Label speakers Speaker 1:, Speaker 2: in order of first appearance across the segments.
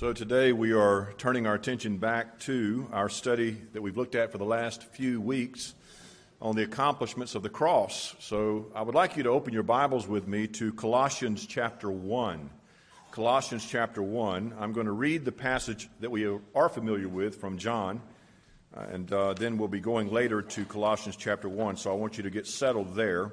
Speaker 1: So today we are turning our attention back to our study that we've looked at for the last few weeks on the accomplishments of the cross. So I would like you to open your Bibles with me to Colossians chapter 1. Colossians chapter 1. I'm going to read the passage that we are familiar with from John, and then we'll be going later to Colossians chapter 1. So I want you to get settled there.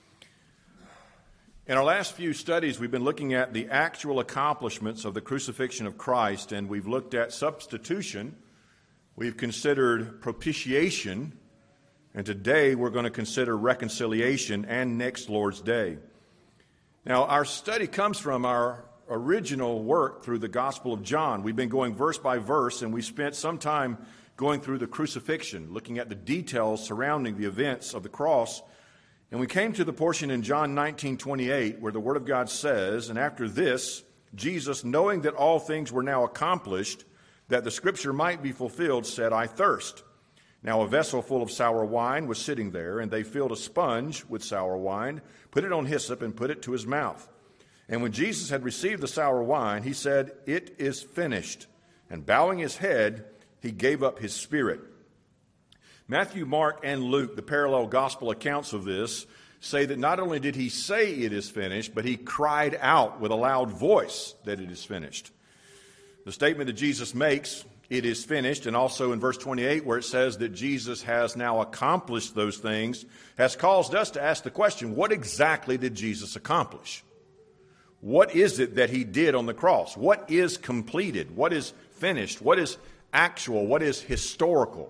Speaker 1: In our last few studies, we've been looking at the actual accomplishments of the crucifixion of Christ, and we've looked at substitution. We've considered propitiation, and today we're going to consider reconciliation and next Lord's Day. Now, our study comes from our original work through the Gospel of John. We've been going verse by verse, and we spent some time going through the crucifixion, looking at the details surrounding the events of the cross. And we came to the portion in John 19:28 where the Word of God says, "And after this, Jesus, knowing that all things were now accomplished, that the Scripture might be fulfilled, said, I thirst. Now a vessel full of sour wine was sitting there, and they filled a sponge with sour wine, put it on hyssop, and put it to his mouth. And when Jesus had received the sour wine, he said, It is finished. And bowing his head, he gave up his spirit." Matthew, Mark, and Luke, the parallel gospel accounts of this, say that not only did he say it is finished, but he cried out with a loud voice that it is finished. The statement that Jesus makes, it is finished, and also in verse 28 where it says that Jesus has now accomplished those things, has caused us to ask the question, what exactly did Jesus accomplish? What is it that he did on the cross? What is completed? What is finished? What is actual? What is historical?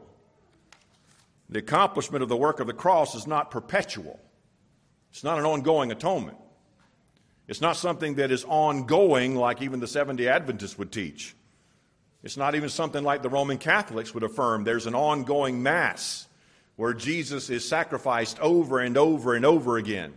Speaker 1: The accomplishment of the work of the cross is not perpetual. It's not an ongoing atonement. It's not something that is ongoing like even the Seventh-day Adventists would teach. It's not even something like the Roman Catholics would affirm. There's an ongoing Mass where Jesus is sacrificed over and over and over again.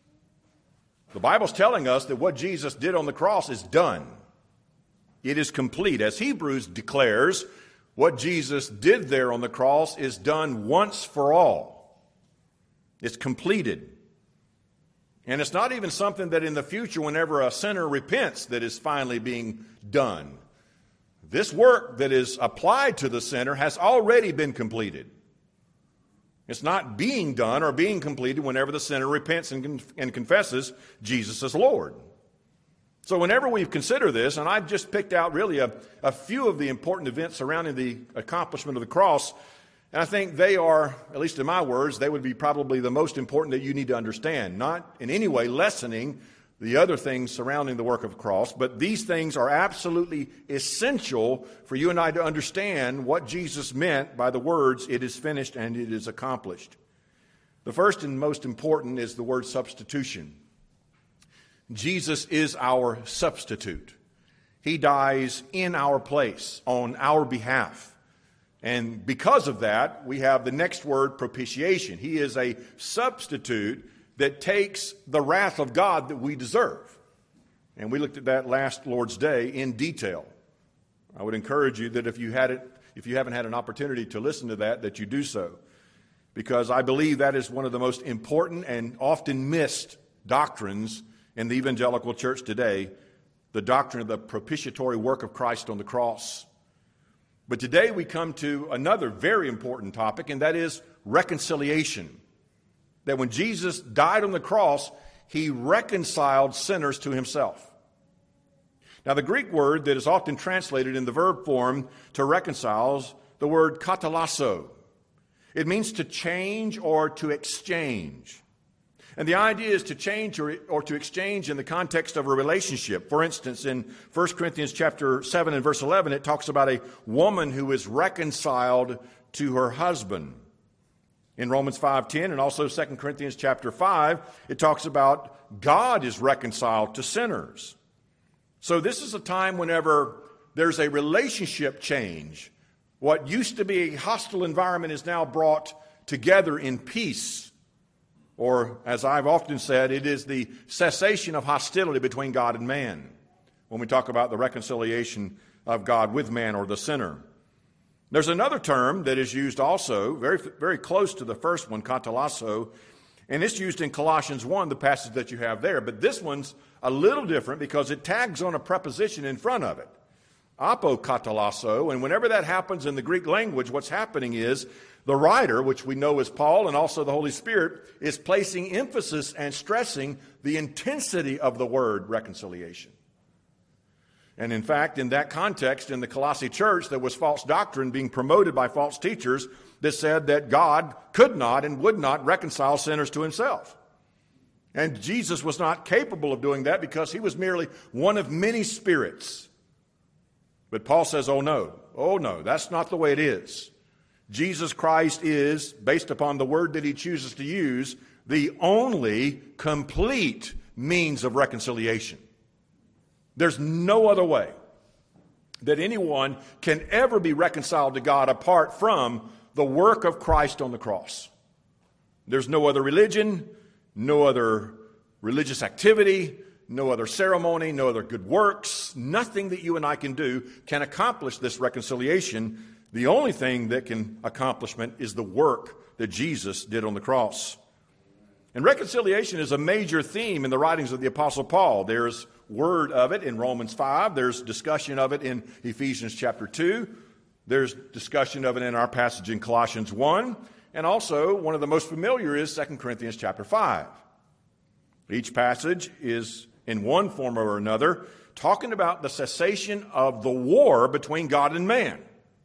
Speaker 1: The Bible's telling us that what Jesus did on the cross is done. It is complete. As Hebrews declares, what Jesus did there on the cross is done once for all. It's completed. And it's not even something that in the future, whenever a sinner repents, that is finally being done. This work that is applied to the sinner has already been completed. It's not being done or being completed whenever the sinner repents and confesses Jesus as Lord. So whenever we consider this, and I've just picked out really a few of the important events surrounding the accomplishment of the cross, and I think they are, at least in my words, they would be probably the most important that you need to understand. Not in any way lessening the other things surrounding the work of the cross, but these things are absolutely essential for you and I to understand what Jesus meant by the words, "It is finished and it is accomplished." The first and most important is the word substitution. Jesus is our substitute. He dies in our place, on our behalf. And because of that, we have the next word, propitiation. He is a substitute that takes the wrath of God that we deserve. And we looked at that last Lord's Day in detail. I would encourage you that if you haven't had an opportunity to listen to that you do so. Because I believe that is one of the most important and often missed doctrines in the evangelical church today, the doctrine of the propitiatory work of Christ on the cross. But today we come to another very important topic, and that is reconciliation. That when Jesus died on the cross, he reconciled sinners to himself. Now the Greek word that is often translated in the verb form to reconcile is the word katalasso. It means to change or to exchange. And the idea is to change or to exchange in the context of a relationship. For instance, in 1 Corinthians chapter 7 and verse 11, it talks about a woman who is reconciled to her husband. In Romans 5:10 and also 2 Corinthians chapter 5, it talks about God is reconciled to sinners. So this is a time whenever there's a relationship change. What used to be a hostile environment is now brought together in peace. Or, as I've often said, it is the cessation of hostility between God and man when we talk about the reconciliation of God with man or the sinner. There's another term that is used also, very, very close to the first one, katalasso, and it's used in Colossians 1, the passage that you have there. But this one's a little different because it tags on a preposition in front of it. apokatalasso, and whenever that happens in the Greek language, what's happening is the writer, which we know is Paul and also the Holy Spirit, is placing emphasis and stressing the intensity of the word reconciliation. And in fact, in that context, in the Colossae church, there was false doctrine being promoted by false teachers that said that God could not and would not reconcile sinners to himself. And Jesus was not capable of doing that because he was merely one of many spirits. But Paul says, oh no, that's not the way it is. Jesus Christ is, based upon the word that he chooses to use, the only complete means of reconciliation. There's no other way that anyone can ever be reconciled to God apart from the work of Christ on the cross. There's no other religion, no other religious activity, no other ceremony, no other good works. Nothing that you and I can do can accomplish this reconciliation. The only thing that can accomplish it is the work that Jesus did on the cross. And reconciliation is a major theme in the writings of the Apostle Paul. There's word of it in Romans 5. There's discussion of it in Ephesians chapter 2. There's discussion of it in our passage in Colossians 1. And also, one of the most familiar is 2 Corinthians chapter 5. Each passage is, in one form or another, talking about the cessation of the war between God and man.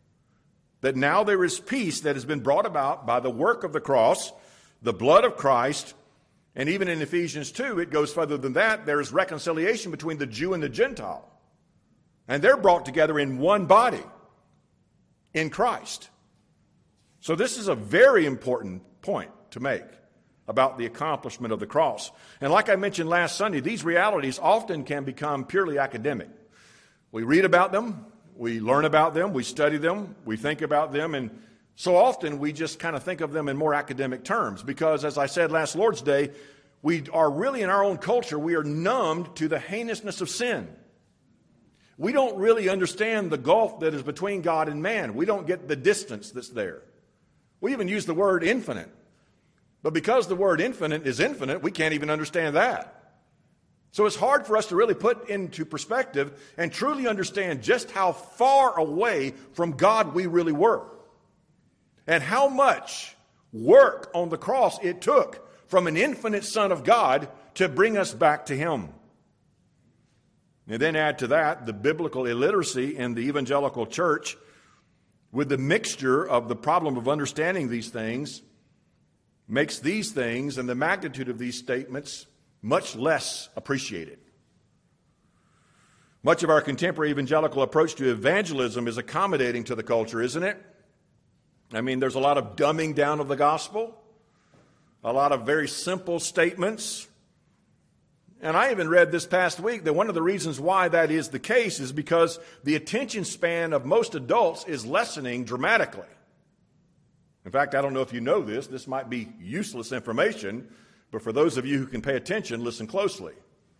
Speaker 1: That now there is peace that has been brought about by the work of the cross, the blood of Christ, and even in Ephesians 2, it goes further than that. There is reconciliation between the Jew and the Gentile. And they're brought together in one body, in Christ. So this is a very important point to make about the accomplishment of the cross. And like I mentioned last Sunday, these realities often can become purely academic. We read about them, we learn about them, we study them, we think about them, and so often we just kind of think of them in more academic terms because, as I said last Lord's Day, we are really in our own culture, we are numbed to the heinousness of sin. We don't really understand the gulf that is between God and man. We don't get the distance that's there. We even use the word infinite. But because the word infinite is infinite, we can't even understand that. So it's hard for us to really put into perspective and truly understand just how far away from God we really were. And how much work on the cross it took from an infinite Son of God to bring us back to Him. And then add to that the biblical illiteracy in the evangelical church with the mixture of the problem of understanding these things makes these things and the magnitude of these statements much less appreciated. Much of our contemporary evangelical approach to evangelism is accommodating to the culture, isn't it? I mean, there's a lot of dumbing down of the gospel, a lot of very simple statements. And I even read this past week that one of the reasons why that is the case is because the attention span of most adults is lessening dramatically. In fact, I don't know if you know this. This might be useless information, but for those of you who can pay attention, listen closely.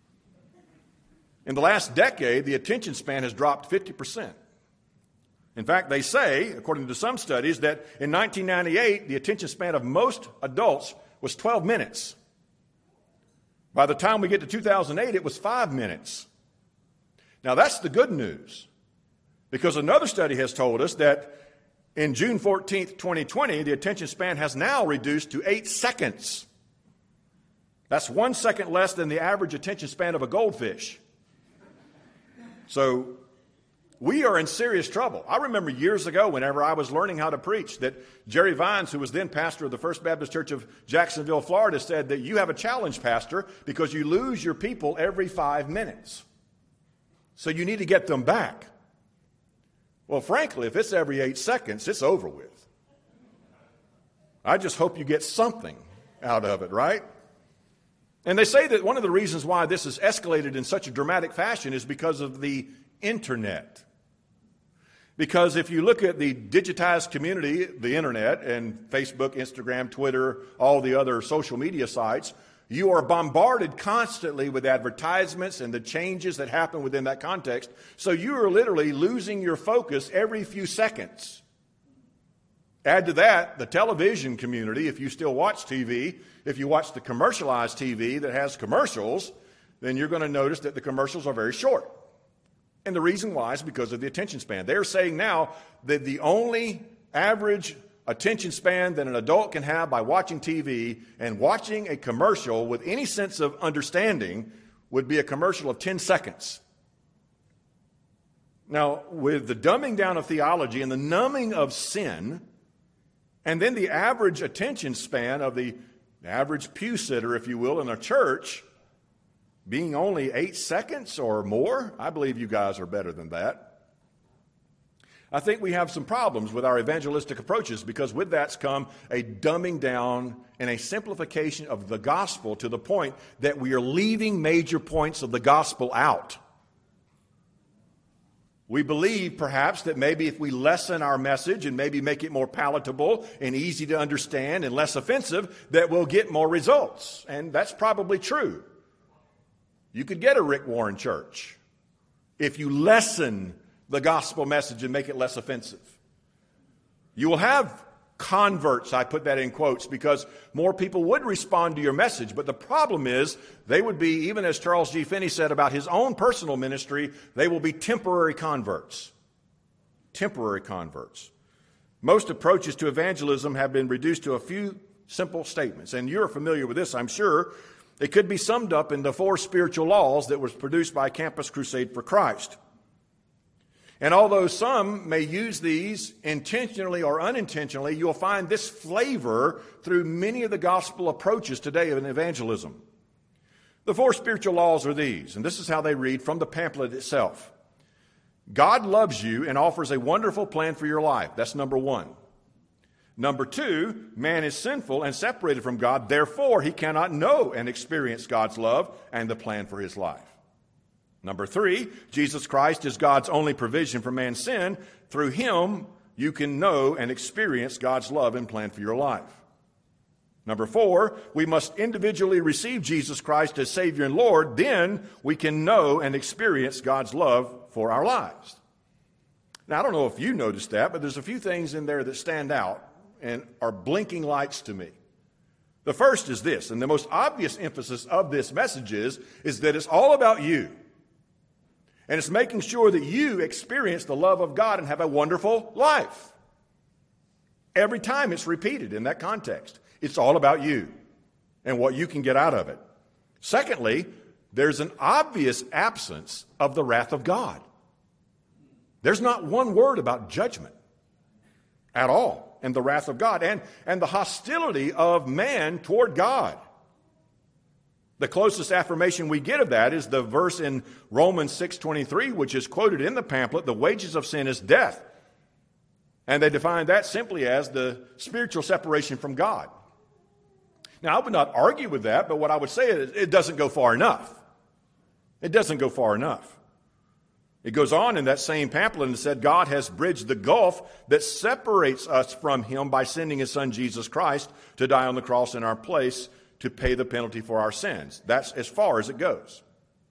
Speaker 1: In the last decade, the attention span has dropped 50%. In fact, they say, according to some studies, that in 1998, the attention span of most adults was 12 minutes. By the time we get to 2008, it was 5 minutes. Now, that's the good news, because another study has told us that in June 14th, 2020, the attention span has now reduced to 8 seconds. That's 1 second less than the average attention span of a goldfish. So we are in serious trouble. I remember years ago, whenever I was learning how to preach, that Jerry Vines, who was then pastor of the First Baptist Church of Jacksonville, Florida, said that you have a challenge, Pastor, because you lose your people every 5 minutes. So you need to get them back. Well, frankly, if it's every 8 seconds, it's over with. I just hope you get something out of it, right? And they say that one of the reasons why this has escalated in such a dramatic fashion is because of the internet. Because if you look at the digitized community, the internet, and Facebook, Instagram, Twitter, all the other social media sites, you are bombarded constantly with advertisements and the changes that happen within that context. So you are literally losing your focus every few seconds. Add to that the television community. If you still watch TV, if you watch the commercialized TV that has commercials, then you're going to notice that the commercials are very short. And the reason why is because of the attention span. They're saying now that the only average attention span that an adult can have by watching TV and watching a commercial with any sense of understanding would be a commercial of 10 seconds. Now, with the dumbing down of theology and the numbing of sin, and then the average attention span of the average pew sitter, if you will, in a church being only 8 seconds or more, I believe you guys are better than that. I think we have some problems with our evangelistic approaches because with that's come a dumbing down and a simplification of the gospel to the point that we are leaving major points of the gospel out. We believe, perhaps, that maybe if we lessen our message and maybe make it more palatable and easy to understand and less offensive, that we'll get more results. And that's probably true. You could get a Rick Warren church if you lessen the gospel message and make it less offensive. You will have converts, I put that in quotes, because more people would respond to your message. But the problem is they would be, even as Charles G. Finney said about his own personal ministry, they will be temporary converts. Temporary converts. Most approaches to evangelism have been reduced to a few simple statements. And you're familiar with this, I'm sure. It could be summed up in the 4 spiritual laws that was produced by Campus Crusade for Christ. And although some may use these intentionally or unintentionally, you'll find this flavor through many of the gospel approaches today in evangelism. The 4 spiritual laws are these, and this is how they read from the pamphlet itself. God loves you and offers a wonderful plan for your life. That's number 1. Number 2, man is sinful and separated from God. Therefore, he cannot know and experience God's love and the plan for his life. Number 3, Jesus Christ is God's only provision for man's sin. Through him, you can know and experience God's love and plan for your life. Number 4, we must individually receive Jesus Christ as Savior and Lord. Then we can know and experience God's love for our lives. Now, I don't know if you noticed that, but there's a few things in there that stand out and are blinking lights to me. The first is this, and the most obvious emphasis of this message is that it's all about you. And it's making sure that you experience the love of God and have a wonderful life. Every time it's repeated in that context, it's all about you and what you can get out of it. Secondly, there's an obvious absence of the wrath of God. There's not one word about judgment at all, and the wrath of God and the hostility of man toward God. The closest affirmation we get of that is the verse in Romans 6:23, which is quoted in the pamphlet, the wages of sin is death. And they define that simply as the spiritual separation from God. Now, I would not argue with that, but what I would say is it doesn't go far enough. It doesn't go far enough. It goes on in that same pamphlet and said, God has bridged the gulf that separates us from him by sending his son Jesus Christ to die on the cross in our place to pay the penalty for our sins. That's as far as it goes.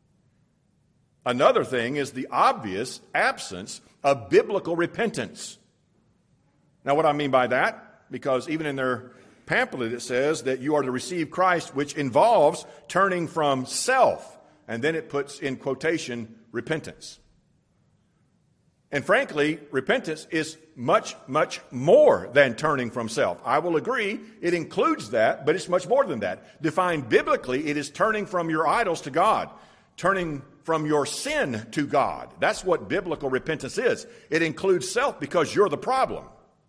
Speaker 1: Another thing is the obvious absence of biblical repentance. Now, what I mean by that, because even in their pamphlet it says that you are to receive Christ, which involves turning from self, and then it puts in quotation, repentance. And frankly, repentance is much, much more than turning from self. I will agree, it includes that, but it's much more than that. Defined biblically, it is turning from your idols to God, turning from your sin to God. That's what biblical repentance is. It includes self because you're the problem.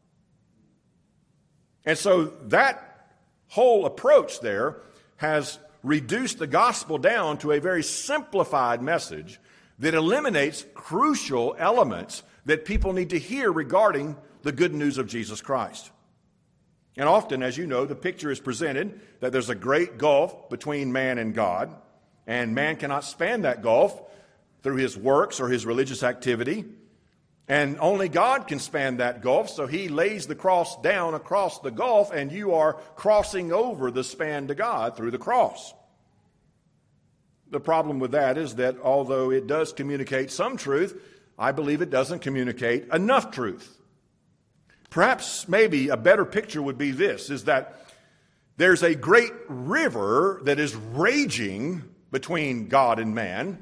Speaker 1: And so that whole approach there has reduced the gospel down to a very simplified message that eliminates crucial elements that people need to hear regarding the good news of Jesus Christ. And often, as you know, the picture is presented that there's a great gulf between man and God, and man cannot span that gulf through his works or his religious activity, and only God can span that gulf, so he lays the cross down across the gulf, and you are crossing over the span to God through the cross. The problem with that is that although it does communicate some truth, I believe it doesn't communicate enough truth. Perhaps maybe a better picture would be this, is that there's a great river that is raging between God and man,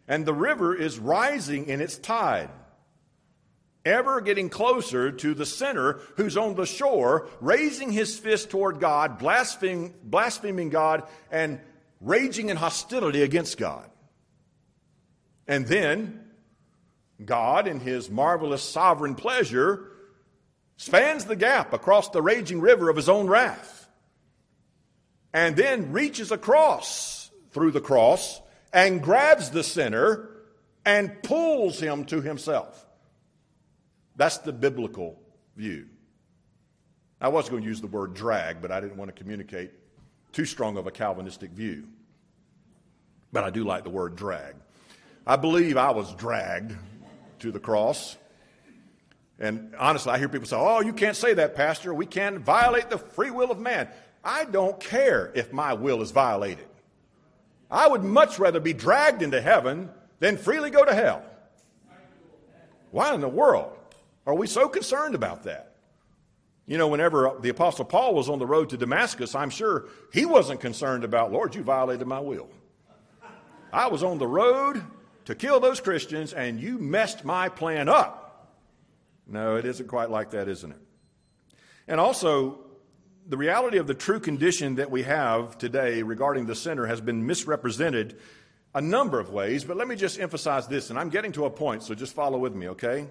Speaker 1: and the river is rising in its tide, ever getting closer to the sinner who's on the shore, raising his fist toward God, blaspheming God, and raging in hostility against God. And then God, in his marvelous sovereign pleasure, spans the gap across the raging river of his own wrath, and then reaches across through the cross and grabs the sinner and pulls him to himself. That's the biblical view. I was going to use the word drag, but I didn't want to communicate too strong of a Calvinistic view. But I do like the word drag. I believe I was dragged to the cross. And honestly, I hear people say, oh, you can't say that, Pastor. We can't violate the free will of man. I don't care if my will is violated. I would much rather be dragged into heaven than freely go to hell. Why in the world are we so concerned about that? You know, whenever the Apostle Paul was on the road to Damascus, I'm sure he wasn't concerned about, Lord, you violated my will. I was on the road to kill those Christians, and you messed my plan up. No, it isn't quite like that, isn't it? And also, the reality of the true condition that we have today regarding the sinner has been misrepresented a number of ways, but let me just emphasize this, and I'm getting to a point, so just follow with me, okay?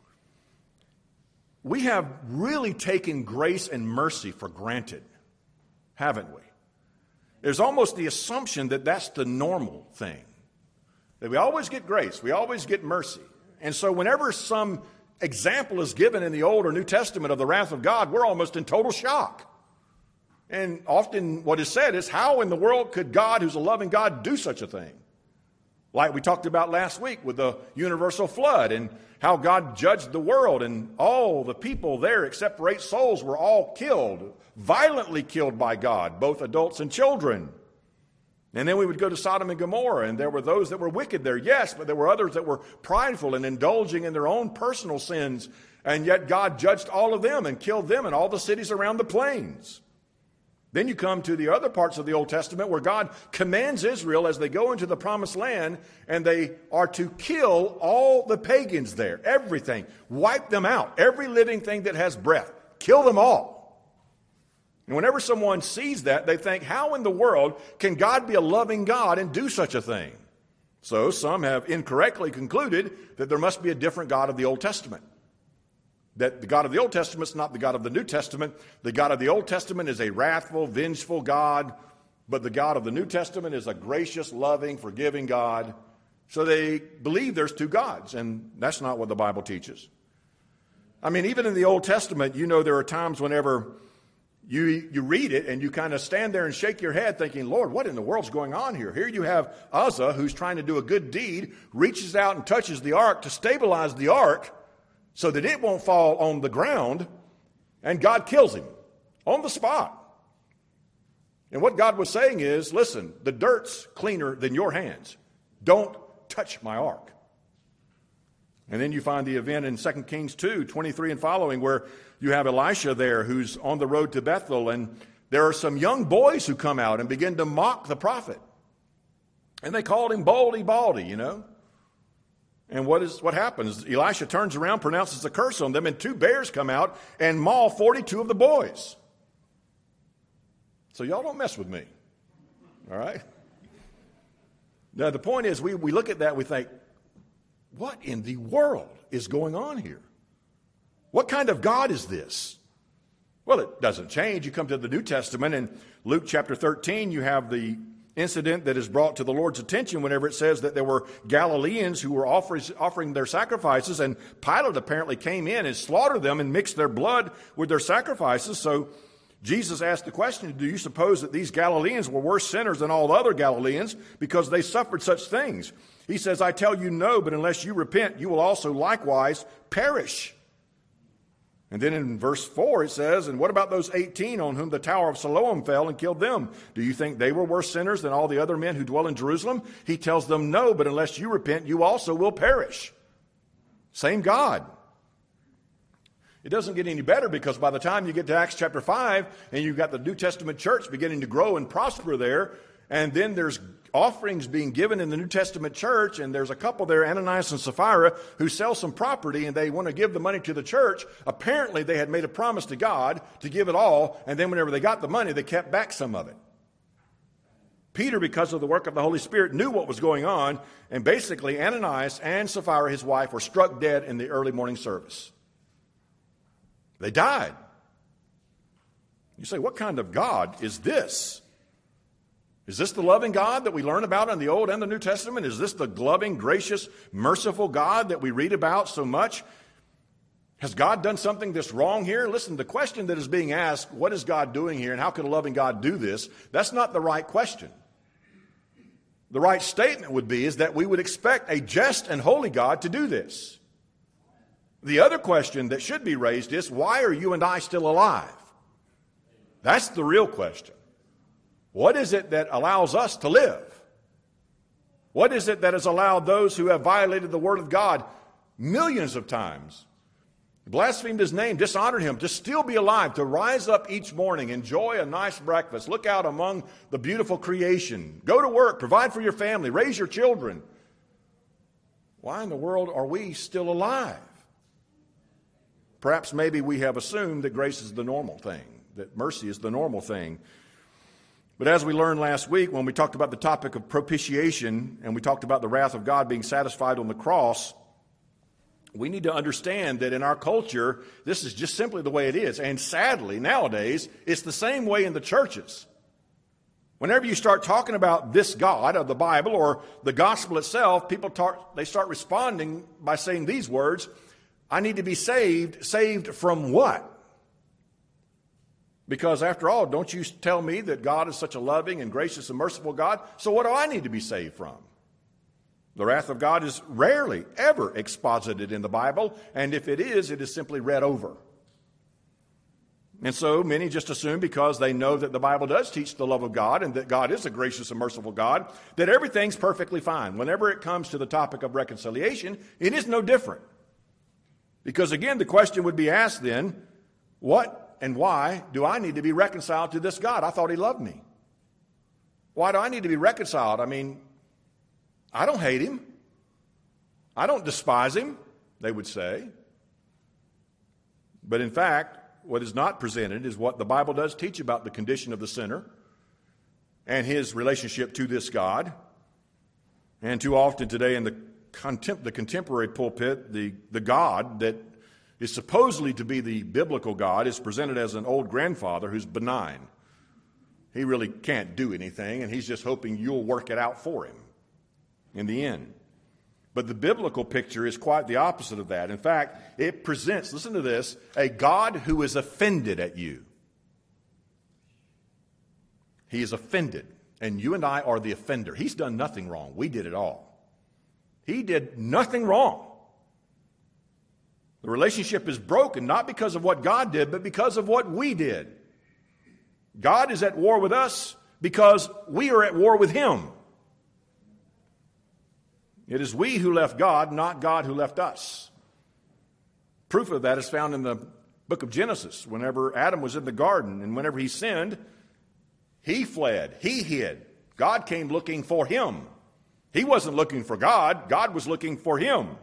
Speaker 1: We have really taken grace and mercy for granted, haven't we? There's almost the assumption that that's the normal thing, that we always get grace, we always get mercy. And so whenever some example is given in the Old or New Testament of the wrath of God, we're almost in total shock. And often what is said is, how in the world could God, who's a loving God, do such a thing? Like we talked about last week with the universal flood and how God judged the world, and all the people there except for 8 souls were all killed, violently killed by God, both adults and children. And then we would go to Sodom and Gomorrah, and there were those that were wicked there, yes, but there were others that were prideful and indulging in their own personal sins, and yet God judged all of them and killed them and all the cities around the plains. Then you come to the other parts of the Old Testament where God commands Israel as they go into the promised land, and they are to kill all the pagans there, everything, wipe them out, every living thing that has breath, kill them all. And whenever someone sees that, they think, how in the world can God be a loving God and do such a thing? So some have incorrectly concluded that there must be a different God of the Old Testament. That the God of the Old Testament is not the God of the New Testament. The God of the Old Testament is a wrathful, vengeful God, but the God of the New Testament is a gracious, loving, forgiving God. So they believe there's 2 gods, and that's not what the Bible teaches. I mean, even in the Old Testament, you know, there are times whenever you read it and you kind of stand there and shake your head thinking, Lord, what in the world's going on here? Here you have Uzzah, who's trying to do a good deed, reaches out and touches the ark to stabilize the ark, so that it won't fall on the ground, and God kills him on the spot. And what God was saying is, listen, the dirt's cleaner than your hands. Don't touch my ark. And then you find the event in 2 Kings 2:23 and following, where you have Elisha there who's on the road to Bethel, and there are some young boys who come out and begin to mock the prophet. And they called him Baldy Baldy, you know. And what happens? Elisha turns around, pronounces a curse on them, and 2 bears come out and maul 42 of the boys. So y'all don't mess with me. All right? Now, the point is, we look at that, we think, what in the world is going on here? What kind of God is this? Well, it doesn't change. You come to the New Testament, in Luke chapter 13, you have the incident that is brought to the Lord's attention whenever it says that there were Galileans who were offering their sacrifices, and Pilate apparently came in and slaughtered them and mixed their blood with their sacrifices. So Jesus asked the question, do you suppose that these Galileans were worse sinners than all the other Galileans because they suffered such things? He says, I tell you no, but unless you repent, you will also likewise perish. And then in verse 4 it says, and what about those 18 on whom the tower of Siloam fell and killed them? Do you think they were worse sinners than all the other men who dwell in Jerusalem? He tells them, no, but unless you repent, you also will perish. Same God. It doesn't get any better, because by the time you get to Acts chapter 5 and you've got the New Testament church beginning to grow and prosper there, And then there's offerings being given in the New Testament church, and there's a couple there, Ananias and Sapphira, who sell some property, and they want to give the money to the church. Apparently, they had made a promise to God to give it all, and then whenever they got the money, they kept back some of it. Peter, because of the work of the Holy Spirit, knew what was going on, and basically Ananias and Sapphira, his wife, were struck dead in the early morning service. They died. You say, what kind of God is this? Is this the loving God that we learn about in the Old and the New Testament? Is this the loving, gracious, merciful God that we read about so much? Has God done something that's wrong here? Listen, the question that is being asked, what is God doing here and how could a loving God do this? That's not the right question. The right statement would be is that we would expect a just and holy God to do this. The other question that should be raised is, why are you and I still alive? That's the real question. What is it that allows us to live? What is it that has allowed those who have violated the Word of God millions of times, blasphemed His name, dishonored Him, to still be alive, to rise up each morning, enjoy a nice breakfast, look out among the beautiful creation, go to work, provide for your family, raise your children? Why in the world are we still alive? Perhaps maybe we have assumed that grace is the normal thing, that mercy is the normal thing. But as we learned last week when we talked about the topic of propitiation and we talked about the wrath of God being satisfied on the cross, we need to understand that in our culture, this is just simply the way it is. And sadly, nowadays, it's the same way in the churches. Whenever you start talking about this God of the Bible or the gospel itself, they start responding by saying these words, I need to be saved. Saved from what? Because after all, don't you tell me that God is such a loving and gracious and merciful God? So what do I need to be saved from? The wrath of God is rarely, ever exposited in the Bible, and if it is simply read over. And so many just assume, because they know that the Bible does teach the love of God and that God is a gracious and merciful God, that everything's perfectly fine. Whenever it comes to the topic of reconciliation, it is no different. Because again, the question would be asked then, what and why do I need to be reconciled to this God? I thought He loved me. Why do I need to be reconciled? I mean, I don't hate Him. I don't despise Him, they would say. But in fact, what is not presented is what the Bible does teach about the condition of the sinner and his relationship to this God. And too often today in the contemporary pulpit, the God that is supposedly to be the biblical God is presented as an old grandfather who's benign. He really can't do anything, and He's just hoping you'll work it out for Him in the end. But the biblical picture is quite the opposite of that. In fact, it presents, listen to this, a God who is offended at you. He is offended, and you and I are the offender. He's done nothing wrong. We did it all. He did nothing wrong. The relationship is broken not because of what God did, but because of what we did. God is at war with us because we are at war with Him. It is we who left God, not God who left us. Proof of that is found in the book of Genesis. Whenever Adam was in the garden and whenever he sinned, he fled, he hid. God came looking for him. He wasn't looking for God. God was looking for him.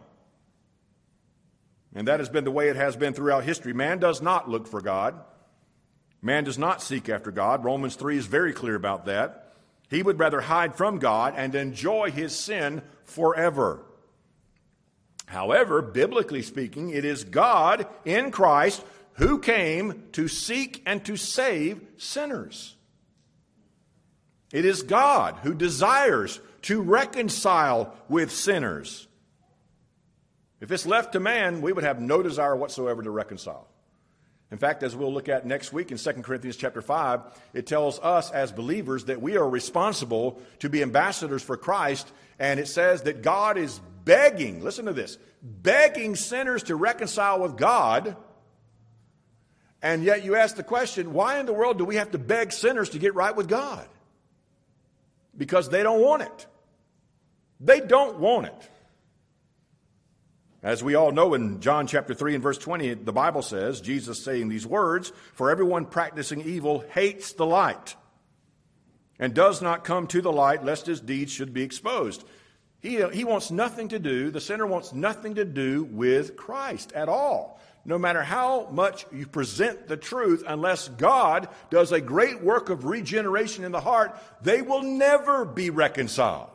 Speaker 1: And that has been the way it has been throughout history. Man does not look for God. Man does not seek after God. Romans 3 is very clear about that. He would rather hide from God and enjoy his sin forever. However, biblically speaking, it is God in Christ who came to seek and to save sinners. It is God who desires to reconcile with sinners. If it's left to man, we would have no desire whatsoever to reconcile. In fact, as we'll look at next week in 2 Corinthians chapter 5, it tells us as believers that we are responsible to be ambassadors for Christ, and it says that God is begging, listen to this, begging sinners to reconcile with God, and yet you ask the question, why in the world do we have to beg sinners to get right with God? Because they don't want it. They don't want it. As we all know, in John chapter 3 and verse 20, the Bible says, Jesus saying these words, "For everyone practicing evil hates the light and does not come to the light, lest his deeds should be exposed. He wants nothing to do, the sinner wants nothing to do with Christ at all. No matter how much you present the truth, unless God does a great work of regeneration in the heart, they will never be reconciled.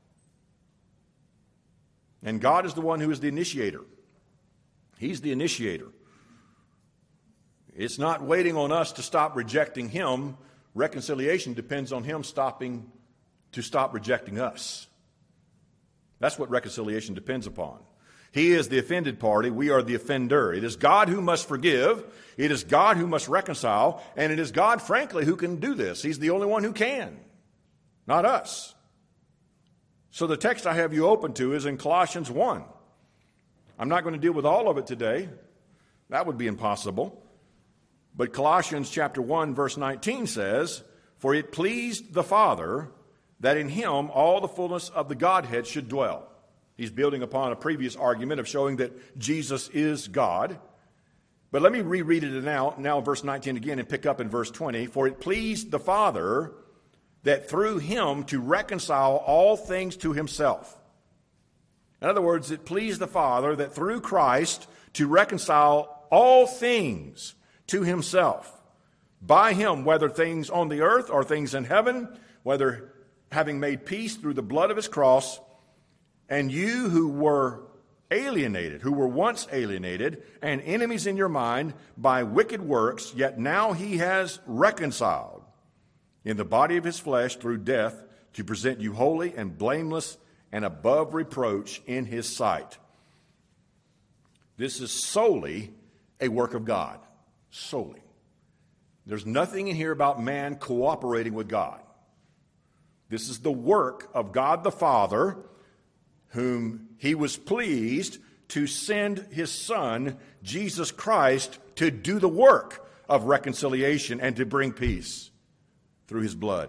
Speaker 1: And God is the one who is the initiator. He's the initiator. It's not waiting on us to stop rejecting Him. Reconciliation depends on Him stop rejecting us. That's what reconciliation depends upon. He is the offended party. We are the offender. It is God who must forgive. It is God who must reconcile. And it is God, frankly, who can do this. He's the only one who can, not us. So the text I have you open to is in Colossians 1. I'm not going to deal with all of it today. That would be impossible. But Colossians chapter 1, verse 19 says, "For it pleased the Father that in Him all the fullness of the Godhead should dwell." He's building upon a previous argument of showing that Jesus is God. But let me reread it now verse 19 again, and pick up in verse 20. "For it pleased the Father that through Him to reconcile all things to Himself." In other words, it pleased the Father that through Christ to reconcile all things to Himself. By Him, whether things on the earth or things in heaven, whether having made peace through the blood of His cross, and you who were once alienated and enemies in your mind by wicked works, yet now He has reconciled in the body of His flesh through death to present you holy and blameless and above reproach in His sight. This is solely a work of God. Solely. There's nothing in here about man cooperating with God. This is the work of God the Father, whom He was pleased to send His Son, Jesus Christ, to do the work of reconciliation and to bring peace through His blood.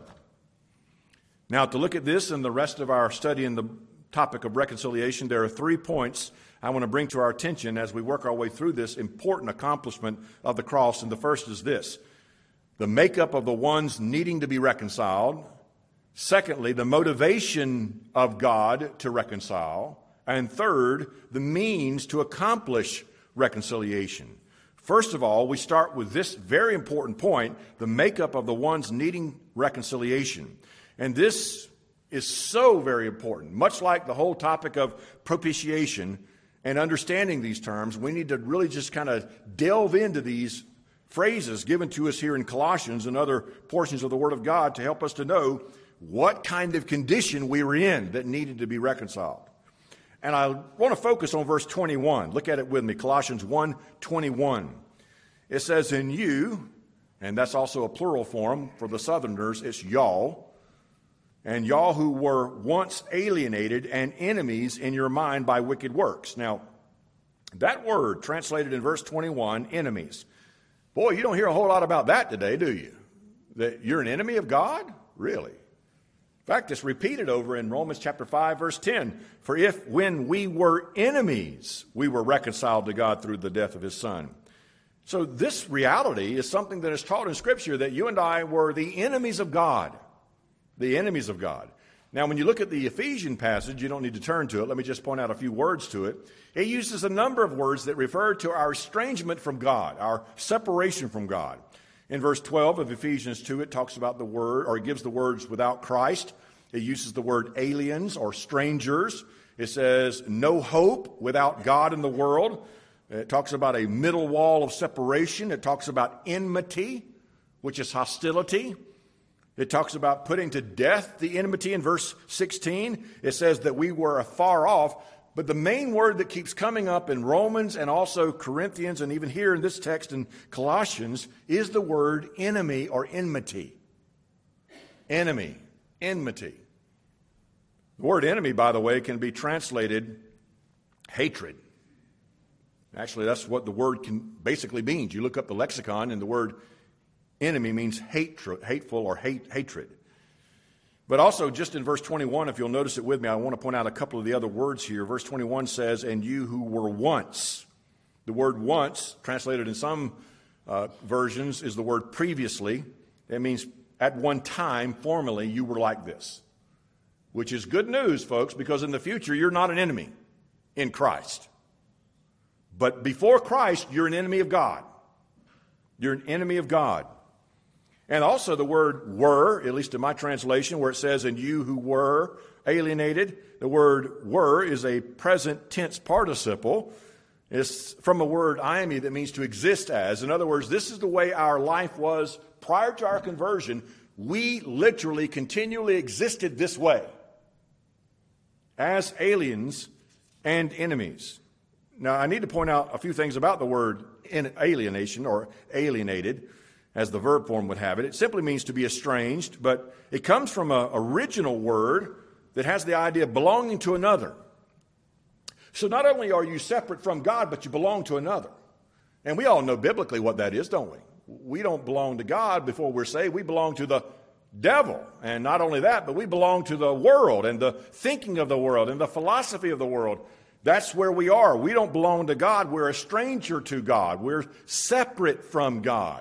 Speaker 1: Now, to look at this and the rest of our study in the topic of reconciliation, there are 3 points I want to bring to our attention as we work our way through this important accomplishment of the cross. And the first is this: the makeup of the ones needing to be reconciled. Secondly, the motivation of God to reconcile. And third, the means to accomplish reconciliation. First of all, we start with this very important point: the makeup of the ones needing reconciliation. And this is so very important. Much like the whole topic of propitiation and understanding these terms, we need to really just kind of delve into these phrases given to us here in Colossians and other portions of the Word of God to help us to know what kind of condition we were in that needed to be reconciled. And I want to focus on verse 21. Look at it with me, Colossians 1:21. It says, "In you," and that's also a plural form for the Southerners, it's y'all, "and y'all who were once alienated and enemies in your mind by wicked works." Now, that word translated in verse 21, enemies. Boy, you don't hear a whole lot about that today, do you? That you're an enemy of God? Really? In fact, it's repeated over in Romans chapter 5, verse 10. "For if when we were enemies, we were reconciled to God through the death of His Son." So this reality is something that is taught in Scripture, that you and I were the enemies of God. The enemies of God. Now, when you look at the Ephesian passage, you don't need to turn to it. Let me just point out a few words to it. It uses a number of words that refer to our estrangement from God, our separation from God. In verse 12 of Ephesians 2, it talks about the word, or it gives the words without Christ. It uses the word aliens or strangers. It says no hope without God in the world. It talks about a middle wall of separation. It talks about enmity, which is hostility. It talks about putting to death the enmity in verse 16. It says that we were afar off. But the main word that keeps coming up in Romans and also Corinthians and even here in this text in Colossians is the word enemy or enmity. Enemy, enmity. The word enemy, by the way, can be translated hatred. Actually, that's what the word can basically means. You look up the lexicon and the word enemy means hateful or hatred. But also, just in verse 21, if you'll notice it with me, I want to point out a couple of the other words here. Verse 21 says, "And you who were once." The word once, translated in some versions, is the word previously. It means at one time, formerly, you were like this. Which is good news, folks, because in the future, you're not an enemy in Christ. But before Christ, you're an enemy of God. You're an enemy of God. And also the word were, at least in my translation, where it says, and you who were alienated, the word were is a present tense participle. It's from a word iame that means to exist as. In other words, this is the way our life was prior to our conversion. We literally continually existed this way as aliens and enemies. Now, I need to point out a few things about the word alienation or alienated, as the verb form would have it. It simply means to be estranged, but it comes from an original word that has the idea of belonging to another. So not only are you separate from God, but you belong to another. And we all know biblically what that is, don't we? We don't belong to God before we're saved. We belong to the devil. And not only that, but we belong to the world and the thinking of the world and the philosophy of the world. That's where we are. We don't belong to God. We're a stranger to God. We're separate from God.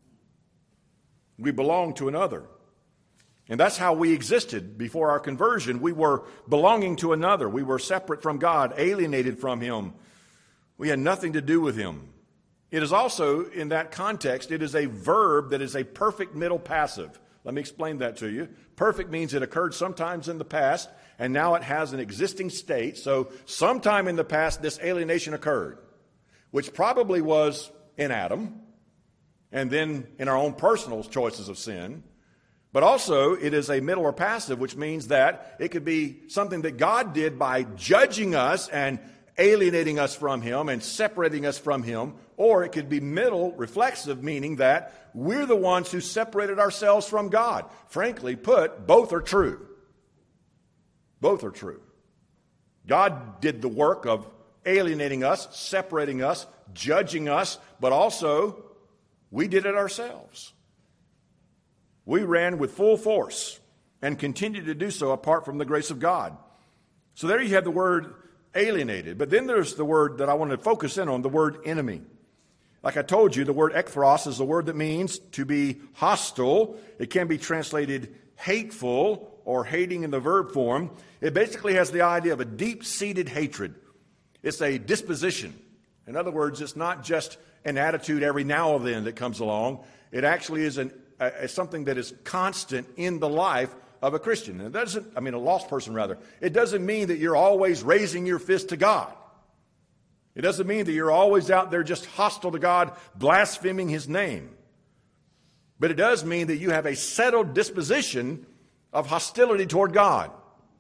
Speaker 1: We belong to another. And that's how we existed before our conversion. We were belonging to another. We were separate from God, alienated from Him. We had nothing to do with Him. It is also, in that context, it is a verb that is a perfect middle passive. Let me explain that to you. Perfect means it occurred sometimes in the past, and now it has an existing state. So sometime in the past, this alienation occurred, which probably was in Adam, and then in our own personal choices of sin. But also, it is a middle or passive, which means that it could be something that God did by judging us and alienating us from Him and separating us from Him. Or it could be middle, reflexive, meaning that we're the ones who separated ourselves from God. Frankly put, both are true. Both are true. God did the work of alienating us, separating us, judging us, but also we did it ourselves. We ran with full force and continue to do so apart from the grace of God. So there you have the word alienated. But then there's the word that I want to focus in on, the word enemy. Like I told you, the word ekthros is the word that means to be hostile. It can be translated hateful or hating in the verb form. It basically has the idea of a deep-seated hatred. It's a disposition. In other words, it's not just an attitude every now and then that comes along. It actually is something that is constant in the life of a Christian. And a lost person rather. It doesn't mean that you're always raising your fist to God. It doesn't mean that you're always out there just hostile to God, blaspheming His name. But it does mean that you have a settled disposition of hostility toward God.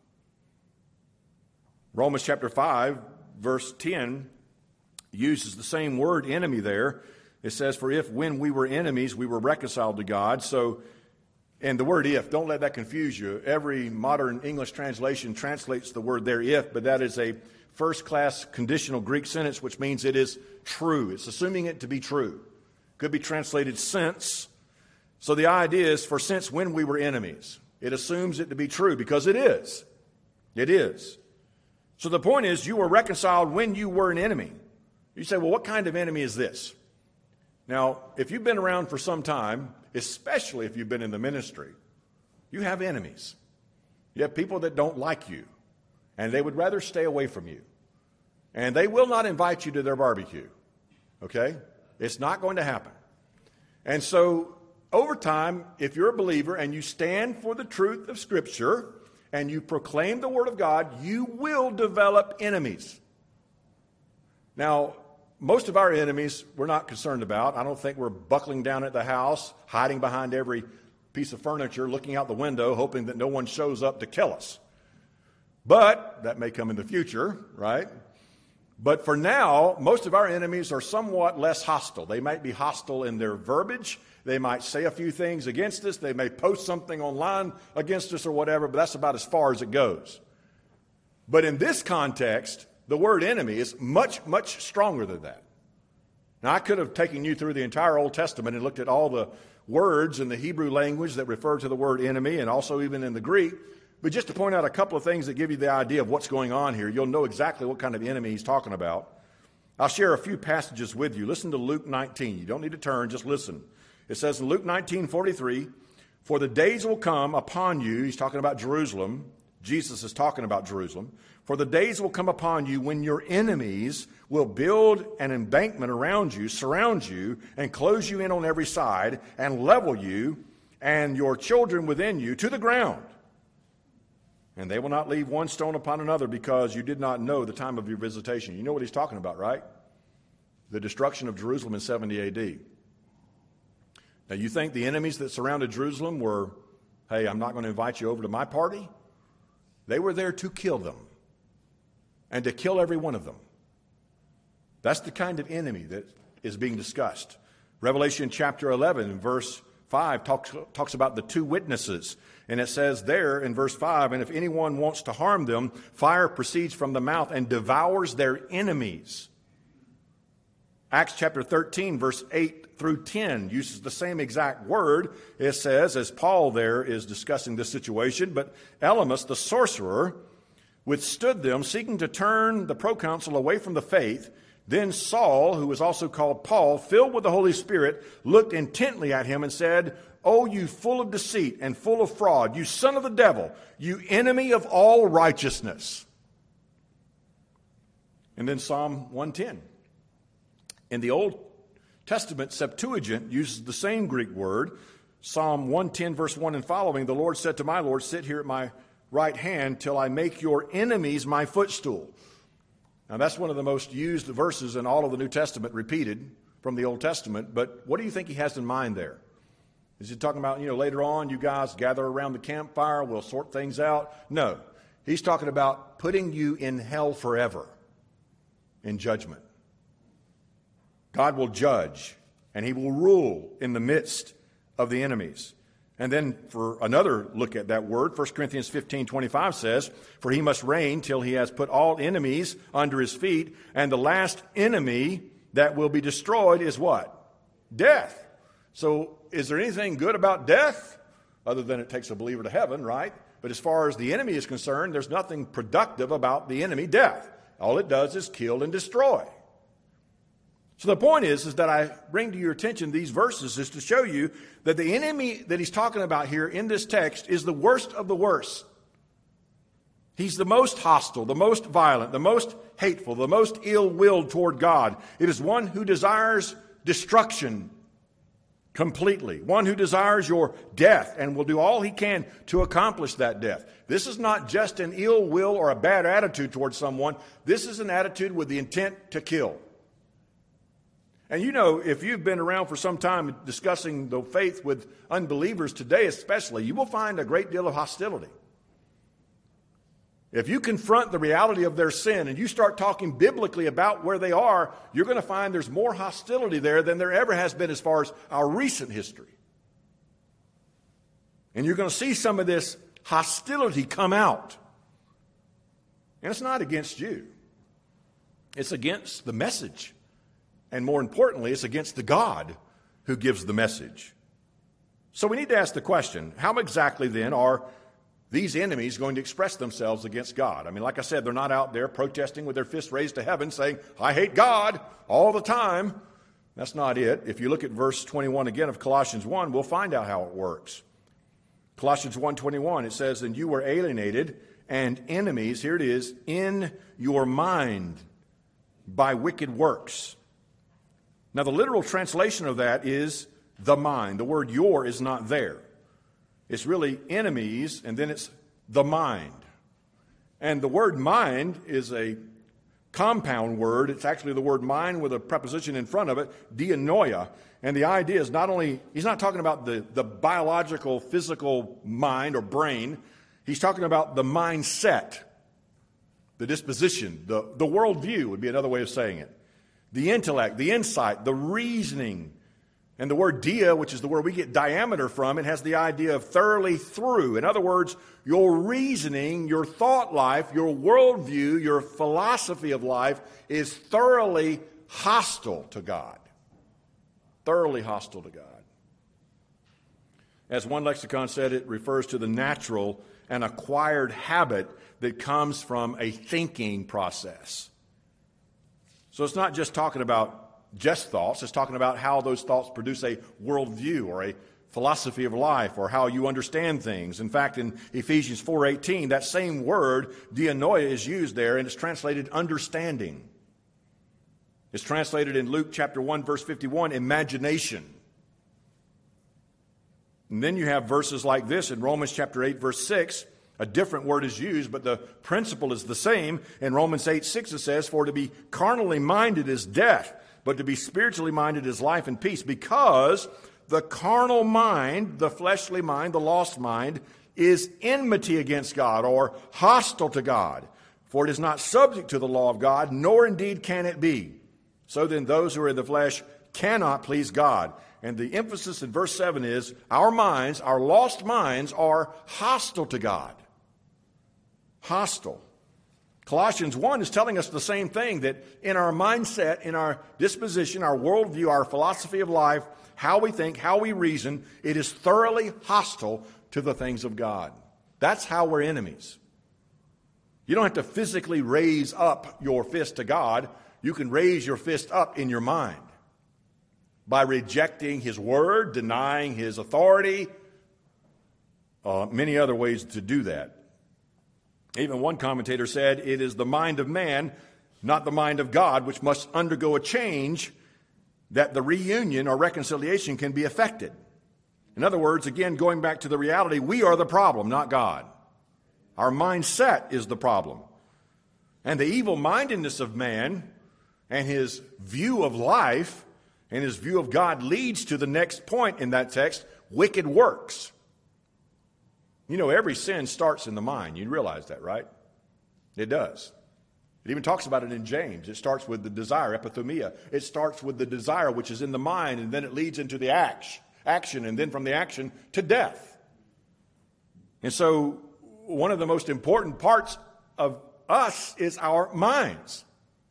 Speaker 1: Romans chapter 5, verse 10 uses the same word enemy there. It says, for if when we were enemies, we were reconciled to God. So, and the word if, don't let that confuse you. Every modern English translation translates the word there if, but that is a first-class conditional Greek sentence, which means it is true. It's assuming it to be true. Could be translated since. So the idea is for since when we were enemies. It assumes it to be true because it is. It is. So the point is you were reconciled when you were an enemy. You say, well, what kind of enemy is this? Now, if you've been around for some time, especially if you've been in the ministry, you have enemies. You have people that don't like you, and they would rather stay away from you. And they will not invite you to their barbecue. Okay? It's not going to happen. And so, over time, if you're a believer and you stand for the truth of Scripture and you proclaim the Word of God, you will develop enemies. Now, most of our enemies we're not concerned about. I don't think we're buckling down at the house, hiding behind every piece of furniture, looking out the window, hoping that no one shows up to kill us. But that may come in the future, right? But for now, most of our enemies are somewhat less hostile. They might be hostile in their verbiage. They might say a few things against us. They may post something online against us or whatever, but that's about as far as it goes. But in this context, the word enemy is much, much stronger than that. Now, I could have taken you through the entire Old Testament and looked at all the words in the Hebrew language that refer to the word enemy and also even in the Greek. But just to point out a couple of things that give you the idea of what's going on here, you'll know exactly what kind of enemy he's talking about. I'll share a few passages with you. Listen to Luke 19. You don't need to turn, just listen. It says in Luke 19:43, For the days will come upon you, he's talking about Jerusalem, Jesus is talking about Jerusalem, for the days will come upon you when your enemies will build an embankment around you, surround you, and close you in on every side, and level you and your children within you to the ground. And they will not leave one stone upon another, because you did not know the time of your visitation. You know what he's talking about, right? The destruction of Jerusalem in 70 A.D. Now, you think the enemies that surrounded Jerusalem were, hey, I'm not going to invite you over to my party? They were there to kill them and to kill every one of them. That's the kind of enemy that is being discussed. Revelation chapter 11, verse 5 talks about the two witnesses. And it says there in verse 5, and if anyone wants to harm them, fire proceeds from the mouth and devours their enemies. Acts chapter 13, verse 8 through 10 uses the same exact word. It says, as Paul there is discussing this situation, but Elymas, the sorcerer, withstood them, seeking to turn the proconsul away from the faith. Then Saul, who was also called Paul, filled with the Holy Spirit, looked intently at him and said, O you full of deceit and full of fraud, you son of the devil, you enemy of all righteousness. And then Psalm 110. In the Old Testament, Septuagint uses the same Greek word. Psalm 110, verse 1 and following, the Lord said to my Lord, sit here at my right hand till I make your enemies my footstool. Now, that's one of the most used verses in all of the New Testament, repeated from the Old Testament. But what do you think he has in mind there? Is he talking about, later on, you guys gather around the campfire, we'll sort things out? No. He's talking about putting you in hell forever in judgment. God will judge, and he will rule in the midst of the enemies. And then for another look at that word, 1 Corinthians 15:25 says, for he must reign till he has put all enemies under his feet, and the last enemy that will be destroyed is what? Death. So is there anything good about death? Other than it takes a believer to heaven, right? But as far as the enemy is concerned, there's nothing productive about the enemy, death. All it does is kill and destroy. So the point is that I bring to your attention these verses is to show you that the enemy that he's talking about here in this text is the worst of the worst. He's the most hostile, the most violent, the most hateful, the most ill-willed toward God. It is one who desires destruction completely, one who desires your death and will do all he can to accomplish that death. This is not just an ill will or a bad attitude towards someone. This is an attitude with the intent to kill. And if you've been around for some time discussing the faith with unbelievers today especially, you will find a great deal of hostility. If you confront the reality of their sin and you start talking biblically about where they are, you're going to find there's more hostility there than there ever has been as far as our recent history. And you're going to see some of this hostility come out. And it's not against you. It's against the message. And more importantly, it's against the God who gives the message. So we need to ask the question, how exactly then are these enemies going to express themselves against God? I mean, like I said, they're not out there protesting with their fists raised to heaven saying, I hate God all the time. That's not it. If you look at verse 21 again of Colossians 1, we'll find out how it works. Colossians 1:21, it says, and you were alienated and enemies, here it is, in your mind by wicked works. Now, the literal translation of that is the mind. The word your is not there. It's really enemies, and then it's the mind. And the word mind is a compound word. It's actually the word mind with a preposition in front of it, dianoia. And the idea is not only, he's not talking about the biological, physical mind or brain. He's talking about the mindset, the disposition, the worldview would be another way of saying it. The intellect, the insight, the reasoning. And the word dia, which is the word we get diameter from, it has the idea of thoroughly through. In other words, your reasoning, your thought life, your worldview, your philosophy of life is thoroughly hostile to God. Thoroughly hostile to God. As one lexicon said, it refers to the natural and acquired habit that comes from a thinking process. So it's not just talking about just thoughts. It's talking about how those thoughts produce a worldview or a philosophy of life or how you understand things. In fact, in Ephesians 4:18, that same word, dianoia, is used there, and it's translated understanding. It's translated in Luke chapter 1, verse 51, imagination. And then you have verses like this in Romans chapter 8, verse 6. A different word is used, but the principle is the same. In Romans 8:6 it says, "For to be carnally minded is death, but to be spiritually minded is life and peace, because the carnal mind, the fleshly mind, the lost mind, is enmity against God," or hostile to God. "For it is not subject to the law of God, nor indeed can it be. So then those who are in the flesh cannot please God." And the emphasis in verse 7 is our minds, our lost minds, are hostile to God. Hostile. Colossians 1 is telling us the same thing, that in our mindset, in our disposition, our worldview, our philosophy of life, how we think, how we reason, it is thoroughly hostile to the things of God. That's how we're enemies. You don't have to physically raise up your fist to God. You can raise your fist up in your mind by rejecting His Word, denying His authority, many other ways to do that. Even one commentator said, it is the mind of man, not the mind of God, which must undergo a change that the reunion or reconciliation can be effected. In other words, again, going back to the reality, we are the problem, not God. Our mindset is the problem. And the evil-mindedness of man and his view of life and his view of God leads to the next point in that text, wicked works. You know, every sin starts in the mind. You realize that, right? It does. It even talks about it in James. It starts with the desire, epithumia. It starts with the desire, which is in the mind, and then it leads into the action, and then from the action to death. And so one of the most important parts of us is our minds.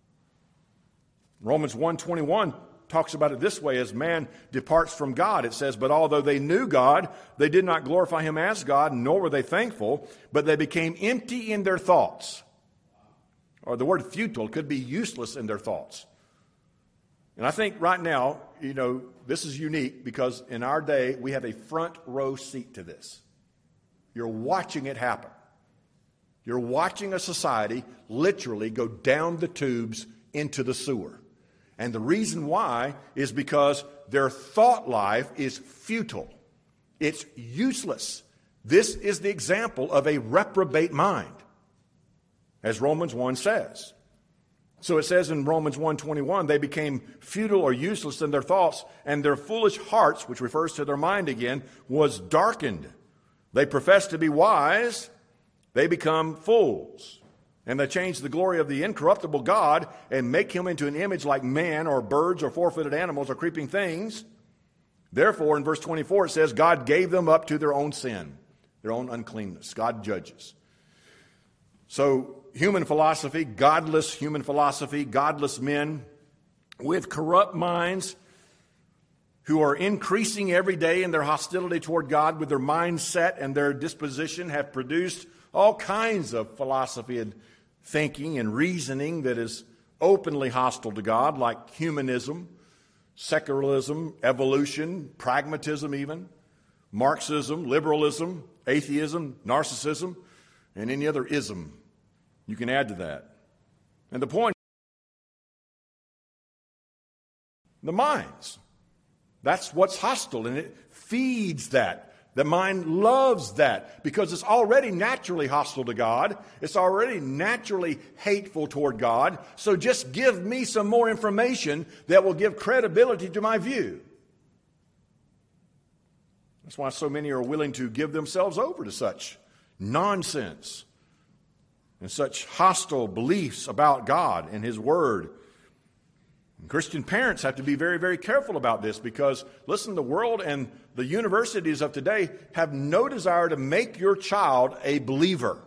Speaker 1: Romans 1:21 talks about it this way: as man departs from God, it says, "But although they knew God, they did not glorify Him as God, nor were they thankful, but they became empty in their thoughts." Or the word futile could be useless in their thoughts. And I think right now, you know, this is unique because in our day, we have a front row seat to this. You're watching it happen. You're watching a society literally go down the tubes into the sewer. And the reason why is because their thought life is futile. It's useless. This is the example of a reprobate mind, as Romans 1 says. So it says in Romans 1:21, they became futile or useless in their thoughts, and their foolish hearts, which refers to their mind again, was darkened. They profess to be wise, they become fools. And they change the glory of the incorruptible God and make Him into an image like man or birds or four-footed animals or creeping things. Therefore, in verse 24, it says, God gave them up to their own sin, their own uncleanness. God judges. So, human philosophy, godless men with corrupt minds who are increasing every day in their hostility toward God with their mindset and their disposition have produced all kinds of philosophy and thinking and reasoning that is openly hostile to God, like humanism, secularism, evolution, pragmatism even, Marxism, liberalism, atheism, narcissism, and any other ism you can add to that. And the point, the minds. That's what's hostile, and it feeds that. The mind loves that because it's already naturally hostile to God. It's already naturally hateful toward God. So just give me some more information that will give credibility to my view. That's why so many are willing to give themselves over to such nonsense and such hostile beliefs about God and His Word. And Christian parents have to be very, very careful about this because, listen, the world and the universities of today have no desire to make your child a believer.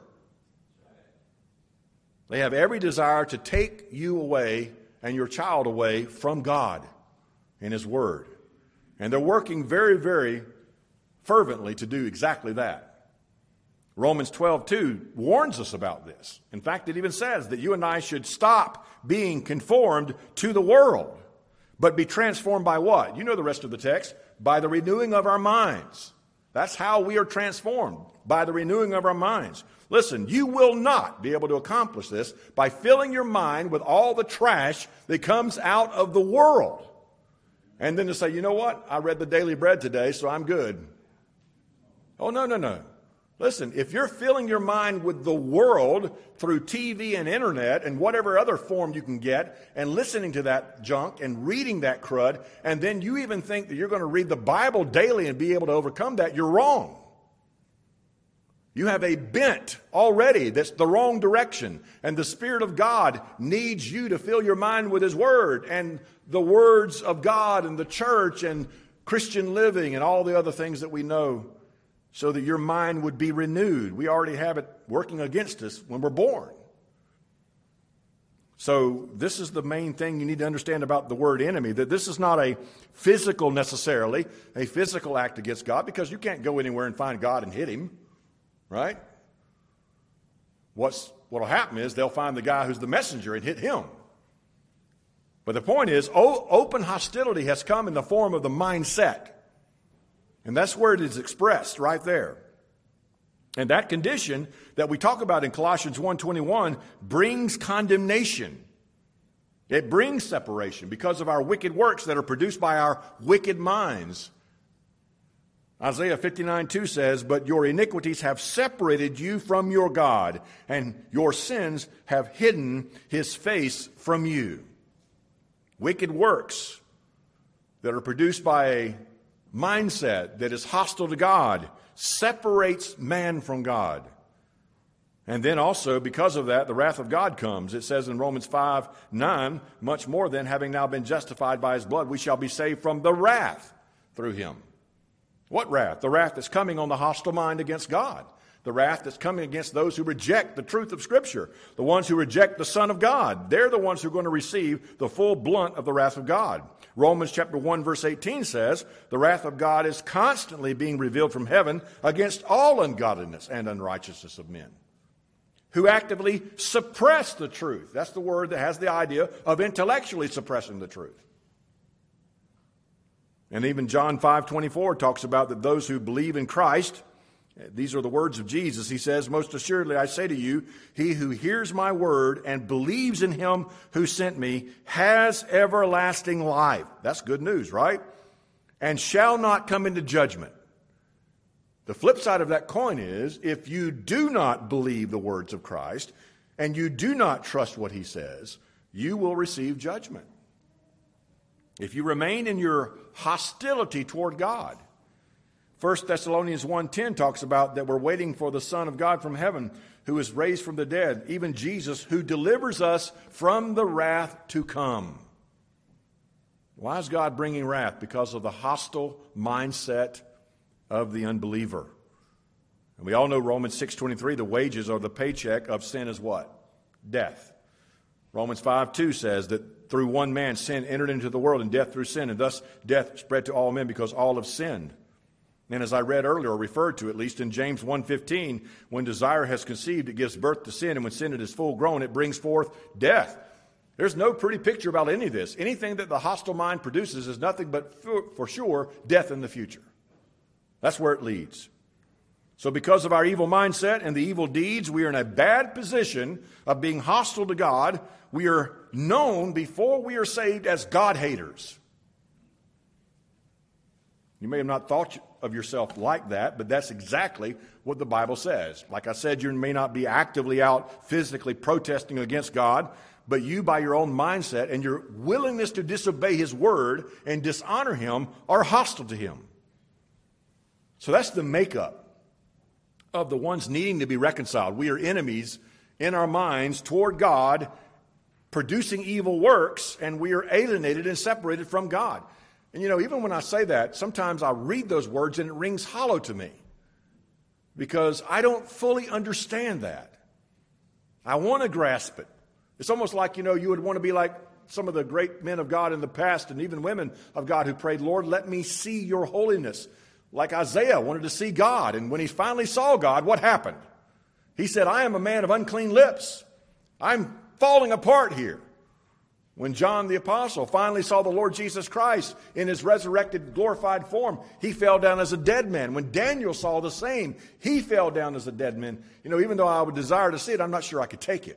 Speaker 1: They have every desire to take you away and your child away from God and His Word. And they're working very, very fervently to do exactly that. Romans 12:2 warns us about this. In fact, it even says that you and I should stop being conformed to the world, But be transformed by what? You know the rest of the text. By the renewing of our minds. That's how we are transformed, by the renewing of our minds. Listen, you will not be able to accomplish this by filling your mind with all the trash that comes out of the world. And then to say, you know what? I read the Daily Bread today, so I'm good. Oh, no. Listen, if you're filling your mind with the world through TV and internet and whatever other form you can get, and listening to that junk and reading that crud, and then you even think that you're going to read the Bible daily and be able to overcome that, you're wrong. You have a bent already that's the wrong direction. And the Spirit of God needs you to fill your mind with His Word and the words of God and the church and Christian living and all the other things that we know, so that your mind would be renewed. We already have it working against us when we're born. So this is the main thing you need to understand about the word enemy, that this is not a physical necessarily, a physical act against God, because you can't go anywhere and find God and hit Him, right? What'll happen is they'll find the guy who's the messenger and hit him. But the point is, open hostility has come in the form of the mindset. And that's where it is expressed, right there. And that condition that we talk about in Colossians 1:21 brings condemnation. It brings separation because of our wicked works that are produced by our wicked minds. Isaiah 59:2 says, "But your iniquities have separated you from your God, and your sins have hidden His face from you." Wicked works that are produced by a mindset that is hostile to God separates man from God. And then also, because of that, the wrath of God comes. It says in Romans 5:9, "Much more then, having now been justified by His blood, we shall be saved from the wrath through Him." What wrath? The wrath that's coming on the hostile mind against God. The wrath that's coming against those who reject the truth of Scripture. The ones who reject the Son of God. They're the ones who are going to receive the full blunt of the wrath of God. Romans chapter 1 verse 18 says, "The wrath of God is constantly being revealed from heaven against all ungodliness and unrighteousness of men, who actively suppress the truth." That's the word that has the idea of intellectually suppressing the truth. And even John 5:24 talks about that those who believe in Christ, these are the words of Jesus. He says, "Most assuredly I say to you, he who hears my word and believes in Him who sent me has everlasting life." That's good news, right? "And shall not come into judgment." The flip side of that coin is, if you do not believe the words of Christ and you do not trust what He says, you will receive judgment. If you remain in your hostility toward God. 1 Thessalonians 1:10 talks about that we're waiting for the Son of God from heaven, who is raised from the dead, even Jesus, who delivers us from the wrath to come. Why is God bringing wrath? Because of the hostile mindset of the unbeliever. And we all know Romans 6:23, the wages or the paycheck of sin is what? Death. Romans 5:2 says that through one man sin entered into the world, and death through sin, and thus death spread to all men because all have sinned. And as I read earlier, or referred to at least in James 1:15, when desire has conceived, it gives birth to sin, and when sin is full grown, it brings forth death. There's no pretty picture about any of this. Anything that the hostile mind produces is nothing but, for sure, death in the future. That's where it leads. So because of our evil mindset and the evil deeds, we are in a bad position of being hostile to God. We are known before we are saved as God haters. You may have not thought of yourself like that, but that's exactly what the Bible says. Like I said, you may not be actively out physically protesting against God, but you, by your own mindset and your willingness to disobey His word and dishonor Him, are hostile to Him. So that's the makeup of the ones needing to be reconciled. We are enemies in our minds toward God, producing evil works, and we are alienated and separated from God. And even when I say that, sometimes I read those words and it rings hollow to me because I don't fully understand that. I want to grasp it. It's almost like, you would want to be like some of the great men of God in the past and even women of God who prayed, "Lord, let me see your holiness." Like Isaiah wanted to see God, and when he finally saw God, what happened? He said, "I am a man of unclean lips. I'm falling apart here." When John the Apostle finally saw the Lord Jesus Christ in his resurrected, glorified form, he fell down as a dead man. When Daniel saw the same, he fell down as a dead man. Even though I would desire to see it, I'm not sure I could take it.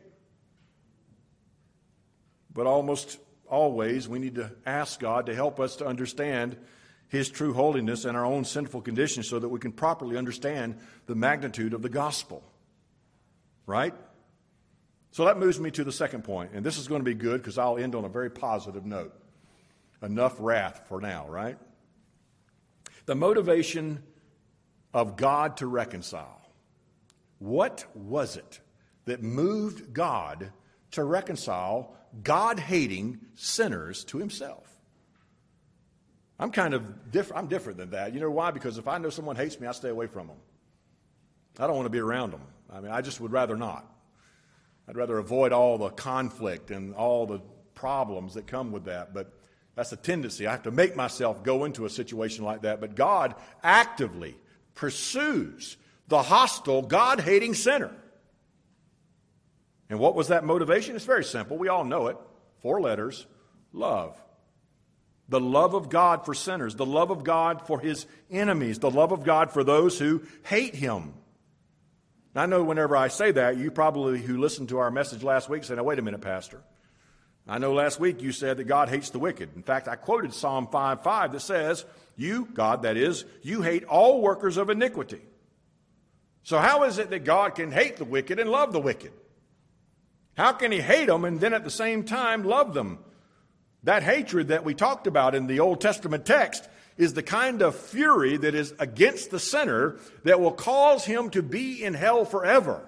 Speaker 1: But almost always we need to ask God to help us to understand His true holiness and our own sinful condition so that we can properly understand the magnitude of the gospel. Right? So that moves me to the second point, and this is going to be good because I'll end on a very positive note. Enough wrath for now, right? The motivation of God to reconcile. What was it that moved God to reconcile God-hating sinners to Himself? I'm different than that. You know why? Because if I know someone hates me, I stay away from them. I don't want to be around them. I just would rather not. I'd rather avoid all the conflict and all the problems that come with that. But that's a tendency. I have to make myself go into a situation like that. But God actively pursues the hostile, God-hating sinner. And what was that motivation? It's very simple. We all know it. 4 letters. Love. The love of God for sinners. The love of God for His enemies. The love of God for those who hate Him. I know whenever I say that, you probably, who listened to our message last week, say, now wait a minute, Pastor. I know last week you said that God hates the wicked. In fact, I quoted Psalm 5:5 that says, you, God that is, you hate all workers of iniquity. So how is it that God can hate the wicked and love the wicked? How can He hate them and then at the same time love them? That hatred that we talked about in the Old Testament text is the kind of fury that is against the sinner that will cause him to be in hell forever.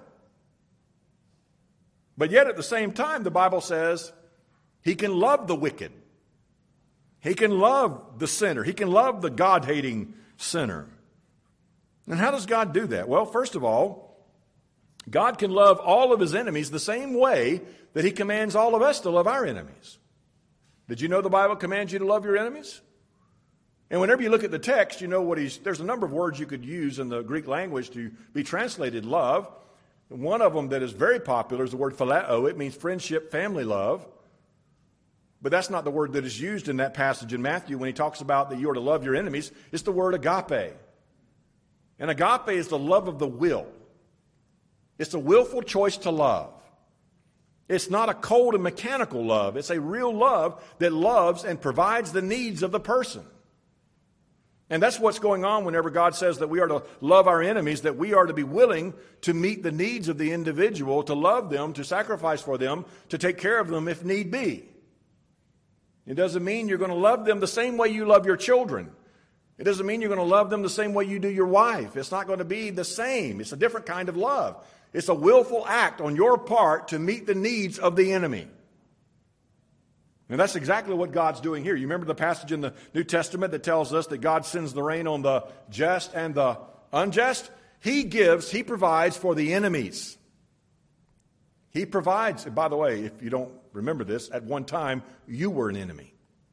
Speaker 1: But yet at the same time, the Bible says He can love the wicked. He can love the sinner. He can love the God-hating sinner. And how does God do that? Well, first of all, God can love all of His enemies the same way that He commands all of us to love our enemies. Did you know the Bible commands you to love your enemies? And whenever you look at the text, you know there's a number of words you could use in the Greek language to be translated love. One of them that is very popular is the word phileo. It means friendship, family love. But that's not the word that is used in that passage in Matthew when He talks about that you are to love your enemies. It's the word agape. And agape is the love of the will. It's a willful choice to love. It's not a cold and mechanical love. It's a real love that loves and provides the needs of the person. And that's what's going on whenever God says that we are to love our enemies, that we are to be willing to meet the needs of the individual, to love them, to sacrifice for them, to take care of them if need be. It doesn't mean you're going to love them the same way you love your children. It doesn't mean you're going to love them the same way you do your wife. It's not going to be the same. It's a different kind of love. It's a willful act on your part to meet the needs of the enemy. And that's exactly what God's doing here. You remember the passage in the New Testament that tells us that God sends the rain on the just and the unjust? He provides for the enemies. He provides. And by the way, if you don't remember this, at one time, you were an enemy.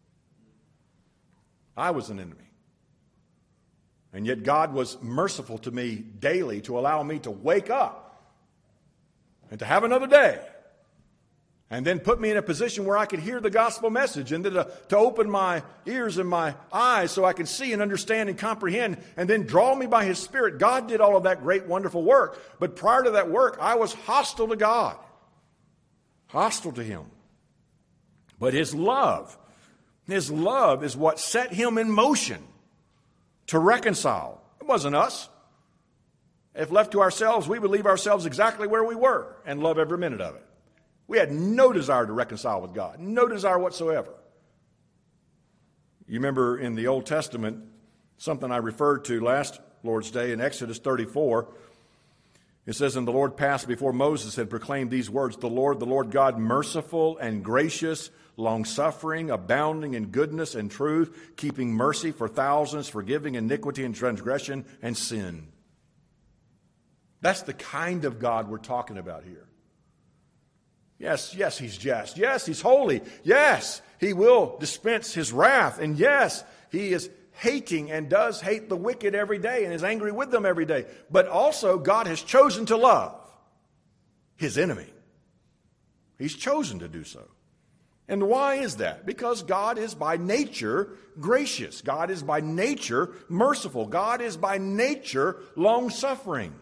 Speaker 1: I was an enemy. And yet God was merciful to me daily to allow me to wake up and to have another day. And then put me in a position where I could hear the gospel message and then to open my ears and my eyes so I can see and understand and comprehend and then draw me by His Spirit. God did all of that great, wonderful work. But prior to that work, I was hostile to God. Hostile to Him. But His love is what set Him in motion to reconcile. It wasn't us. If left to ourselves, we would leave ourselves exactly where we were and love every minute of it. We had no desire to reconcile with God, no desire whatsoever. You remember in the Old Testament, something I referred to last Lord's Day in Exodus 34, it says, and the Lord passed before Moses had proclaimed these words, the Lord God, merciful and gracious, long-suffering, abounding in goodness and truth, keeping mercy for thousands, forgiving iniquity and transgression and sin. That's the kind of God we're talking about here. Yes, He's just. Yes, He's holy. Yes, He will dispense His wrath. And yes, He is hating and does hate the wicked every day and is angry with them every day. But also, God has chosen to love His enemy. He's chosen to do so. And why is that? Because God is by nature gracious. God is by nature merciful. God is by nature long-suffering.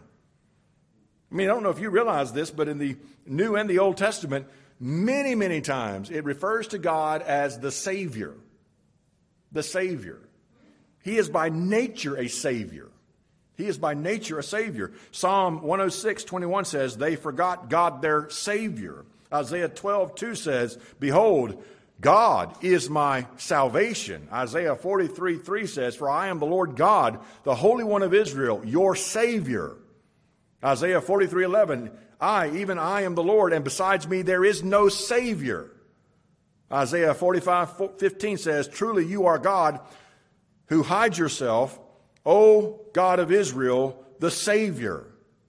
Speaker 1: I mean, I don't know if you realize this, but in the New and the Old Testament, many, many times it refers to God as the Savior. The Savior. He is by nature a Savior. He is by nature a Savior. Psalm 106:21 says, they forgot God their Savior. Isaiah 12:2 says, behold, God is my salvation. Isaiah 43:3 says, for I am the Lord God, the Holy One of Israel, your Savior. Isaiah 43:11, even I am the Lord, and besides me there is no Savior. Isaiah 45:15 says, truly you are God who hides yourself, O God of Israel, the Savior.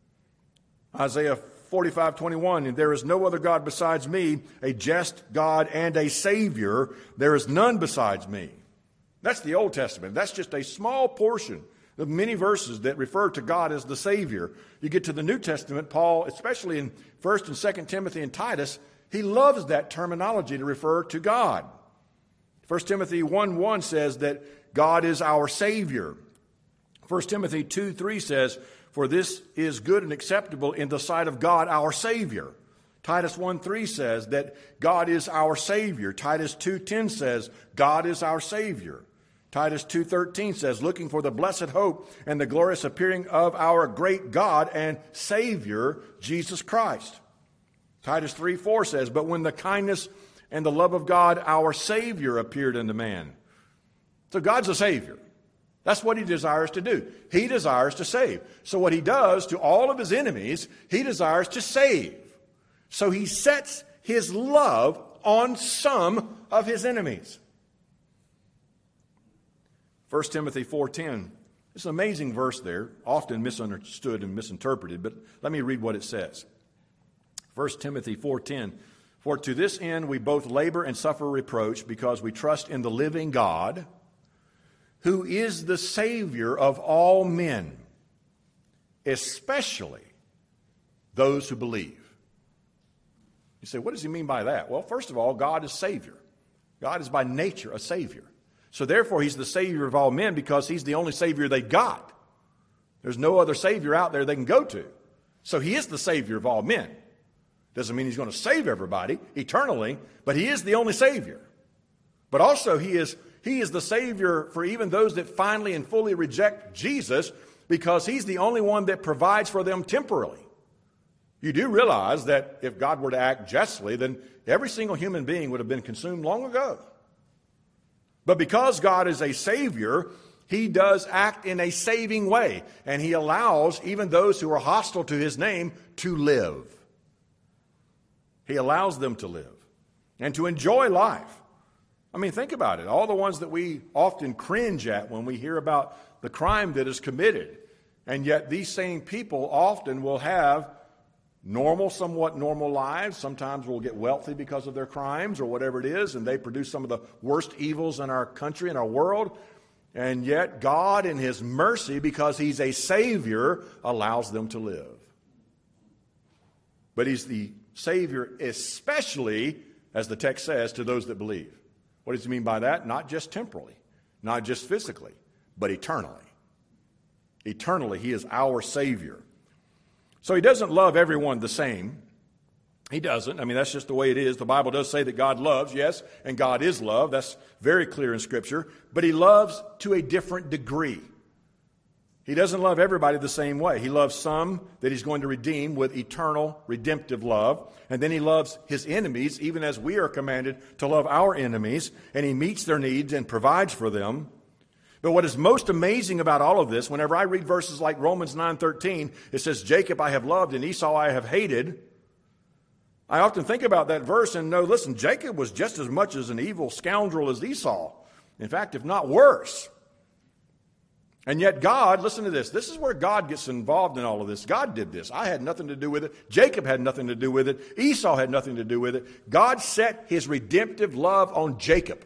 Speaker 1: Isaiah 45:21, and there is no other God besides me, a just God and a Savior. There is none besides me. That's the Old Testament. That's just a small portion of many verses that refer to God as the Savior. You get to the New Testament, Paul, especially in 1 and 2 Timothy and Titus, he loves that terminology to refer to God. 1 Timothy 1:1 says that God is our Savior. 1 Timothy 2:3 says, for this is good and acceptable in the sight of God our Savior. Titus 1:3 says that God is our Savior. Titus 2:10 says God is our Savior. Titus 2:13 says, looking for the blessed hope and the glorious appearing of our great God and Savior, Jesus Christ. Titus 3:4 says, but when the kindness and the love of God, our Savior, appeared unto man. So God's a Savior. That's what he desires to do. He desires to save. So what he does to all of his enemies, he desires to save. So he sets his love on some of his enemies. 1 Timothy 4:10. It's an amazing verse there, often misunderstood and misinterpreted, but let me read what it says. 1 Timothy 4:10. For to this end we both labor and suffer reproach, because we trust in the living God, who is the Savior of all men, especially those who believe. You say, what does he mean by that? Well, first of all, God is Savior. God is by nature a Savior. So therefore, he's the Savior of all men because he's the only Savior they got. There's no other Savior out there they can go to. So he is the Savior of all men. Doesn't mean he's going to save everybody eternally, but he is the only Savior. But also he is the Savior for even those that finally and fully reject Jesus, because he's the only one that provides for them temporarily. You do realize that if God were to act justly, then every single human being would have been consumed long ago. But because God is a Savior, he does act in a saving way, and he allows even those who are hostile to his name to live. He allows them to live and to enjoy life. I mean, think about it. All the ones that we often cringe at when we hear about the crime that is committed, and yet these same people often will have somewhat normal lives. Sometimes will get wealthy because of their crimes or whatever it is, and they produce some of the worst evils in our country and our world. And yet God, in his mercy, because he's a Savior, allows them to live. But he's the Savior especially, as the text says, to those that believe. What does he mean by that? Not just temporally, not just physically, but eternally. Eternally, he is our Savior. So he doesn't love everyone the same. He doesn't. I mean, that's just the way it is. The Bible does say that God loves, yes, and God is love. That's very clear in Scripture. But he loves to a different degree. He doesn't love everybody the same way. He loves some that he's going to redeem with eternal, redemptive love. And then he loves his enemies, even as we are commanded to love our enemies. And he meets their needs and provides for them. But what is most amazing about all of this, whenever I read verses like Romans 9:13, it says, Jacob I have loved and Esau I have hated. I often think about that verse and know, listen, Jacob was just as much as an evil scoundrel as Esau. In fact, if not worse. And yet God, listen to this. This is where God gets involved in all of this. God did this. I had nothing to do with it. Jacob had nothing to do with it. Esau had nothing to do with it. God set his redemptive love on Jacob.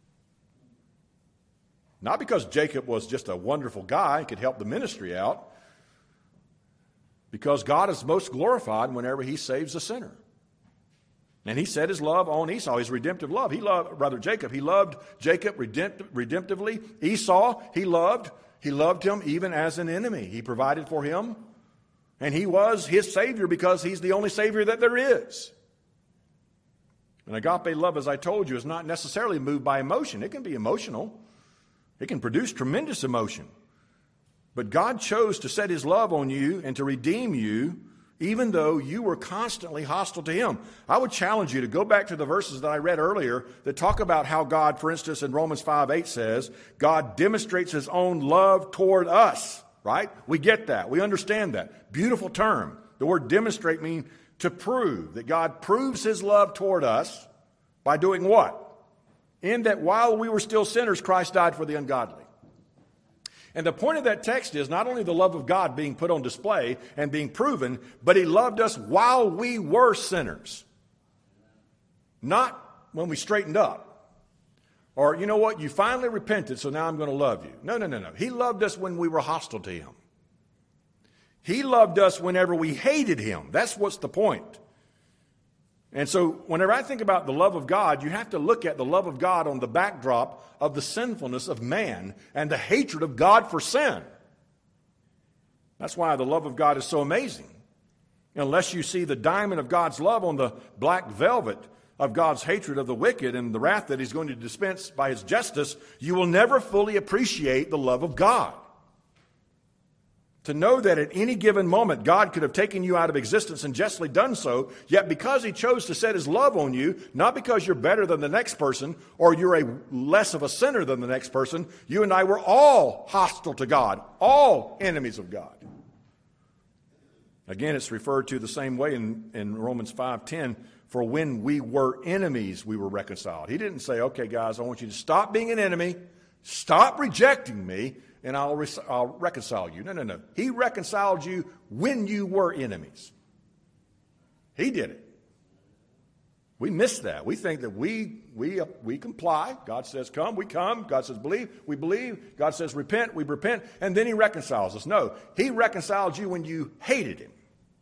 Speaker 1: Not because Jacob was just a wonderful guy and could help the ministry out. Because God is most glorified whenever he saves a sinner. And he set his love on Esau, his redemptive love. Jacob. He loved Jacob redemptively. Esau, he loved him even as an enemy. He provided for him. And he was his Savior because he's the only Savior that there is. And agape love, as I told you, is not necessarily moved by emotion. It can be emotional. It can produce tremendous emotion. But God chose to set his love on you and to redeem you, even though you were constantly hostile to him. I would challenge you to go back to the verses that I read earlier that talk about how God, for instance, in Romans 5:8 says, God demonstrates his own love toward us, right? We get that. We understand that. Beautiful term. The word demonstrate means to prove, that God proves his love toward us by doing what? In that while we were still sinners, Christ died for the ungodly. And the point of that text is not only the love of God being put on display and being proven, but he loved us while we were sinners. Not when we straightened up. Or, you know what, you finally repented, so now I'm going to love you. No. He loved us when we were hostile to him. He loved us whenever we hated him. That's what's the point. And so whenever I think about the love of God, you have to look at the love of God on the backdrop of the sinfulness of man and the hatred of God for sin. That's why the love of God is so amazing. Unless you see the diamond of God's love on the black velvet of God's hatred of the wicked and the wrath that he's going to dispense by his justice, you will never fully appreciate the love of God. To know that at any given moment God could have taken you out of existence and justly done so, yet because he chose to set his love on you, not because you're better than the next person or you're a less of a sinner than the next person, you and I were all hostile to God, all enemies of God. Again, it's referred to the same way in Romans 5:10, for when we were enemies, we were reconciled. He didn't say, okay, guys, I want you to stop being an enemy, stop rejecting me, and I'll reconcile you. No. He reconciled you when you were enemies. He did it. We miss that. We think that we comply. God says come, we come. God says believe, we believe. God says repent, we repent. And then he reconciles us. No, he reconciled you when you hated him.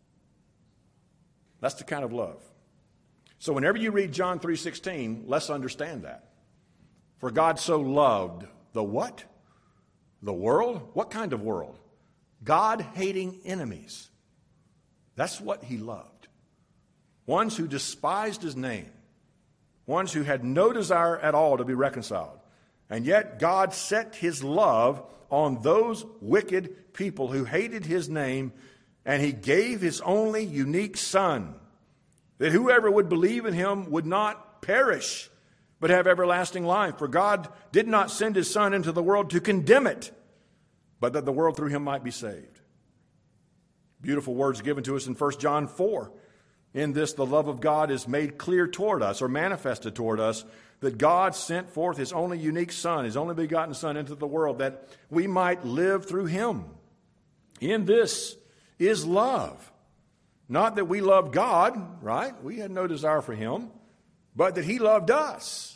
Speaker 1: That's the kind of love. So whenever you read John 3:16, let's understand that. For God so loved the what? The world? What kind of world? God-hating enemies. That's what he loved. Ones who despised his name. Ones who had no desire at all to be reconciled. And yet God set his love on those wicked people who hated his name, and he gave his only unique Son, that whoever would believe in him would not perish, but have everlasting life. For God did not send his Son into the world to condemn it, but that the world through him might be saved. Beautiful words given to us in 1 John 4. In this, the love of God is made clear toward us, or manifested toward us, that God sent forth his only unique Son, his only begotten Son, into the world, that we might live through him. In this is love. Not that we loved God, right? We had no desire for him, but that he loved us.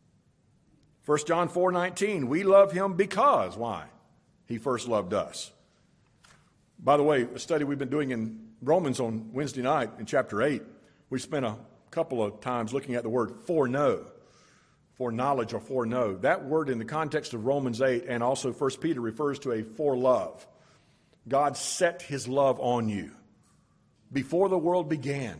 Speaker 1: 1 John 4:19, we love him because, why? He first loved us. By the way, a study we've been doing in Romans on Wednesday night in chapter 8, we spent a couple of times looking at the word foreknow, foreknowledge or foreknow. That word in the context of Romans 8 and also 1 Peter refers to a forelove. God set his love on you before the world began,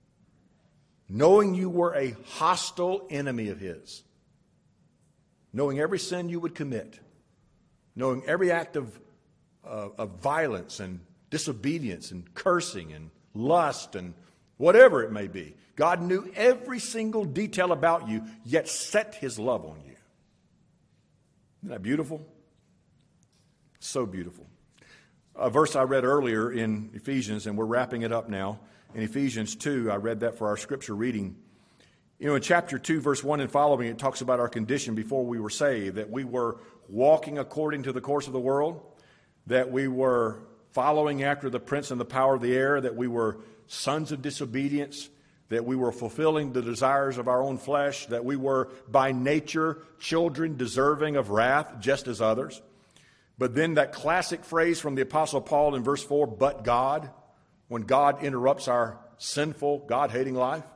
Speaker 1: knowing you were a hostile enemy of his, knowing every sin you would commit, knowing every act of violence and disobedience and cursing and lust and whatever it may be. God knew every single detail about you, yet set his love on you. Isn't that beautiful? So beautiful. A verse I read earlier in Ephesians, and we're wrapping it up now. In Ephesians 2, I read that for our scripture reading. You know, in chapter 2, verse 1 and following, it talks about our condition before we were saved, that we were walking according to the course of the world, that we were following after the prince and the power of the air, that we were sons of disobedience, that we were fulfilling the desires of our own flesh, that we were by nature children deserving of wrath, just as others. But then that classic phrase from the Apostle Paul in verse 4, but God, when God interrupts our sinful, God-hating life,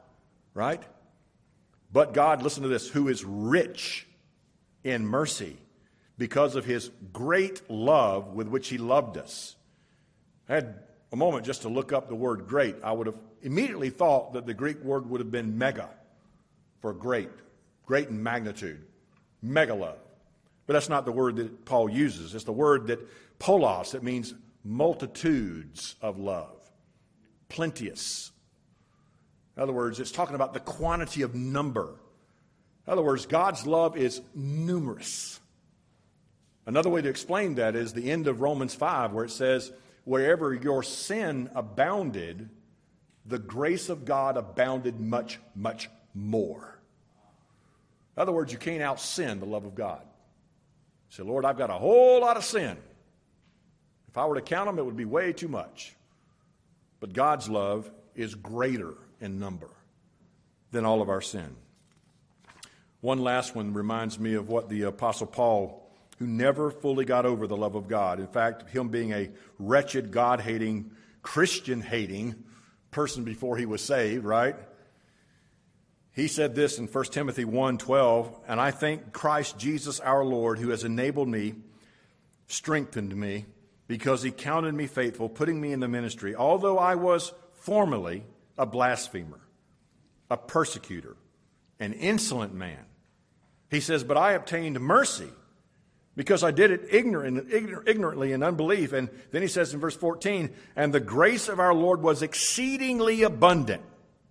Speaker 1: right? But God, listen to this, who is rich in mercy because of his great love with which he loved us. I had a moment just to look up the word great. I would have immediately thought that the Greek word would have been mega for great in magnitude, mega love. But that's not the word that Paul uses. It's the word that polos, that means multitudes of love, plenteous. In other words, it's talking about the quantity of number. In other words, God's love is numerous. Another way to explain that is the end of Romans 5, where it says, wherever your sin abounded, the grace of God abounded much, much more. In other words, you can't out-sin the love of God. You say, Lord, I've got a whole lot of sin. If I were to count them, it would be way too much. But God's love is greater in number than all of our sin. One last one reminds me of what the Apostle Paul, who never fully got over the love of God. In fact, him being a wretched, God-hating, Christian-hating person before he was saved, right? He said this in 1 Timothy 1:12, and I thank Christ Jesus our Lord, who has enabled me, strengthened me, because he counted me faithful, putting me in the ministry, although I was formerly a blasphemer, a persecutor, an insolent man. He says, but I obtained mercy because I did it ignorantly in unbelief. And then he says in verse 14, and the grace of our Lord was exceedingly abundant.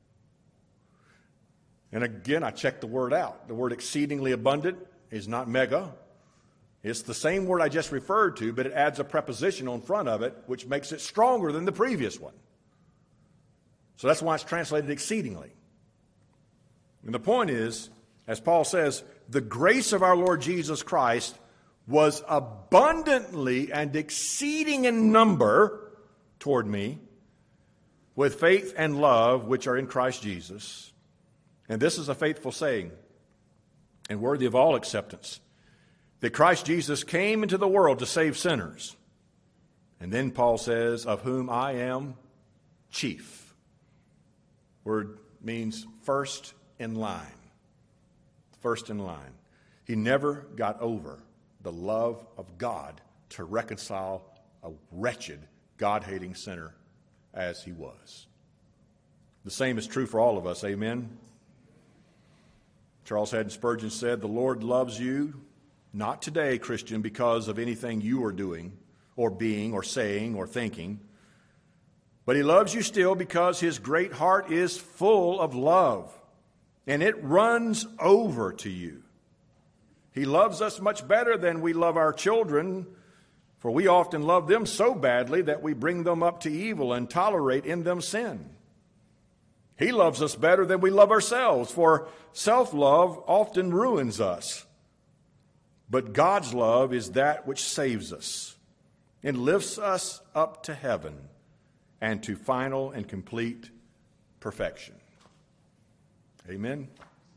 Speaker 1: And again, I checked the word out. The word exceedingly abundant is not mega. It's the same word I just referred to, but it adds a preposition on front of it, which makes it stronger than the previous one. So that's why it's translated exceedingly. And the point is, as Paul says, the grace of our Lord Jesus Christ was abundantly and exceeding in number toward me with faith and love which are in Christ Jesus. And this is a faithful saying and worthy of all acceptance, that Christ Jesus came into the world to save sinners. And then Paul says, of whom I am chief. Word means first in line. First in line. He never got over the love of God to reconcile a wretched, God-hating sinner as he was. The same is true for all of us. Amen? Charles Haddon Spurgeon said, the Lord loves you, not today, Christian, because of anything you are doing or being or saying or thinking, but he loves you still because his great heart is full of love, and it runs over to you. He loves us much better than we love our children, for we often love them so badly that we bring them up to evil and tolerate in them sin. He loves us better than we love ourselves, for self-love often ruins us. But God's love is that which saves us and lifts us up to heaven and to final and complete perfection. Amen?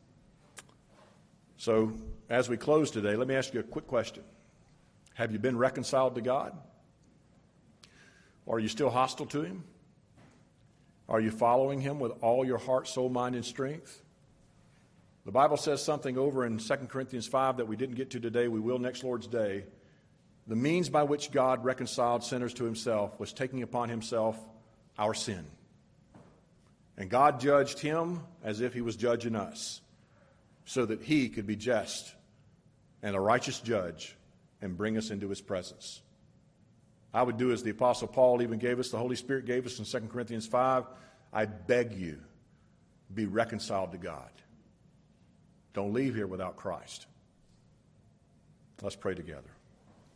Speaker 1: So, as we close today, let me ask you a quick question. Have you been reconciled to God? Or are you still hostile to him? Are you following him with all your heart, soul, mind, and strength? The Bible says something over in 2 Corinthians 5 that we didn't get to today. We will next Lord's Day. The means by which God reconciled sinners to himself was taking upon himself our sin. And God judged him as if he was judging us, so that he could be just and a righteous judge and bring us into his presence. I would do as the Apostle Paul even gave us, the Holy Spirit gave us in 2 Corinthians 5. I beg you, be reconciled to God. Don't leave here without Christ. Let's pray together.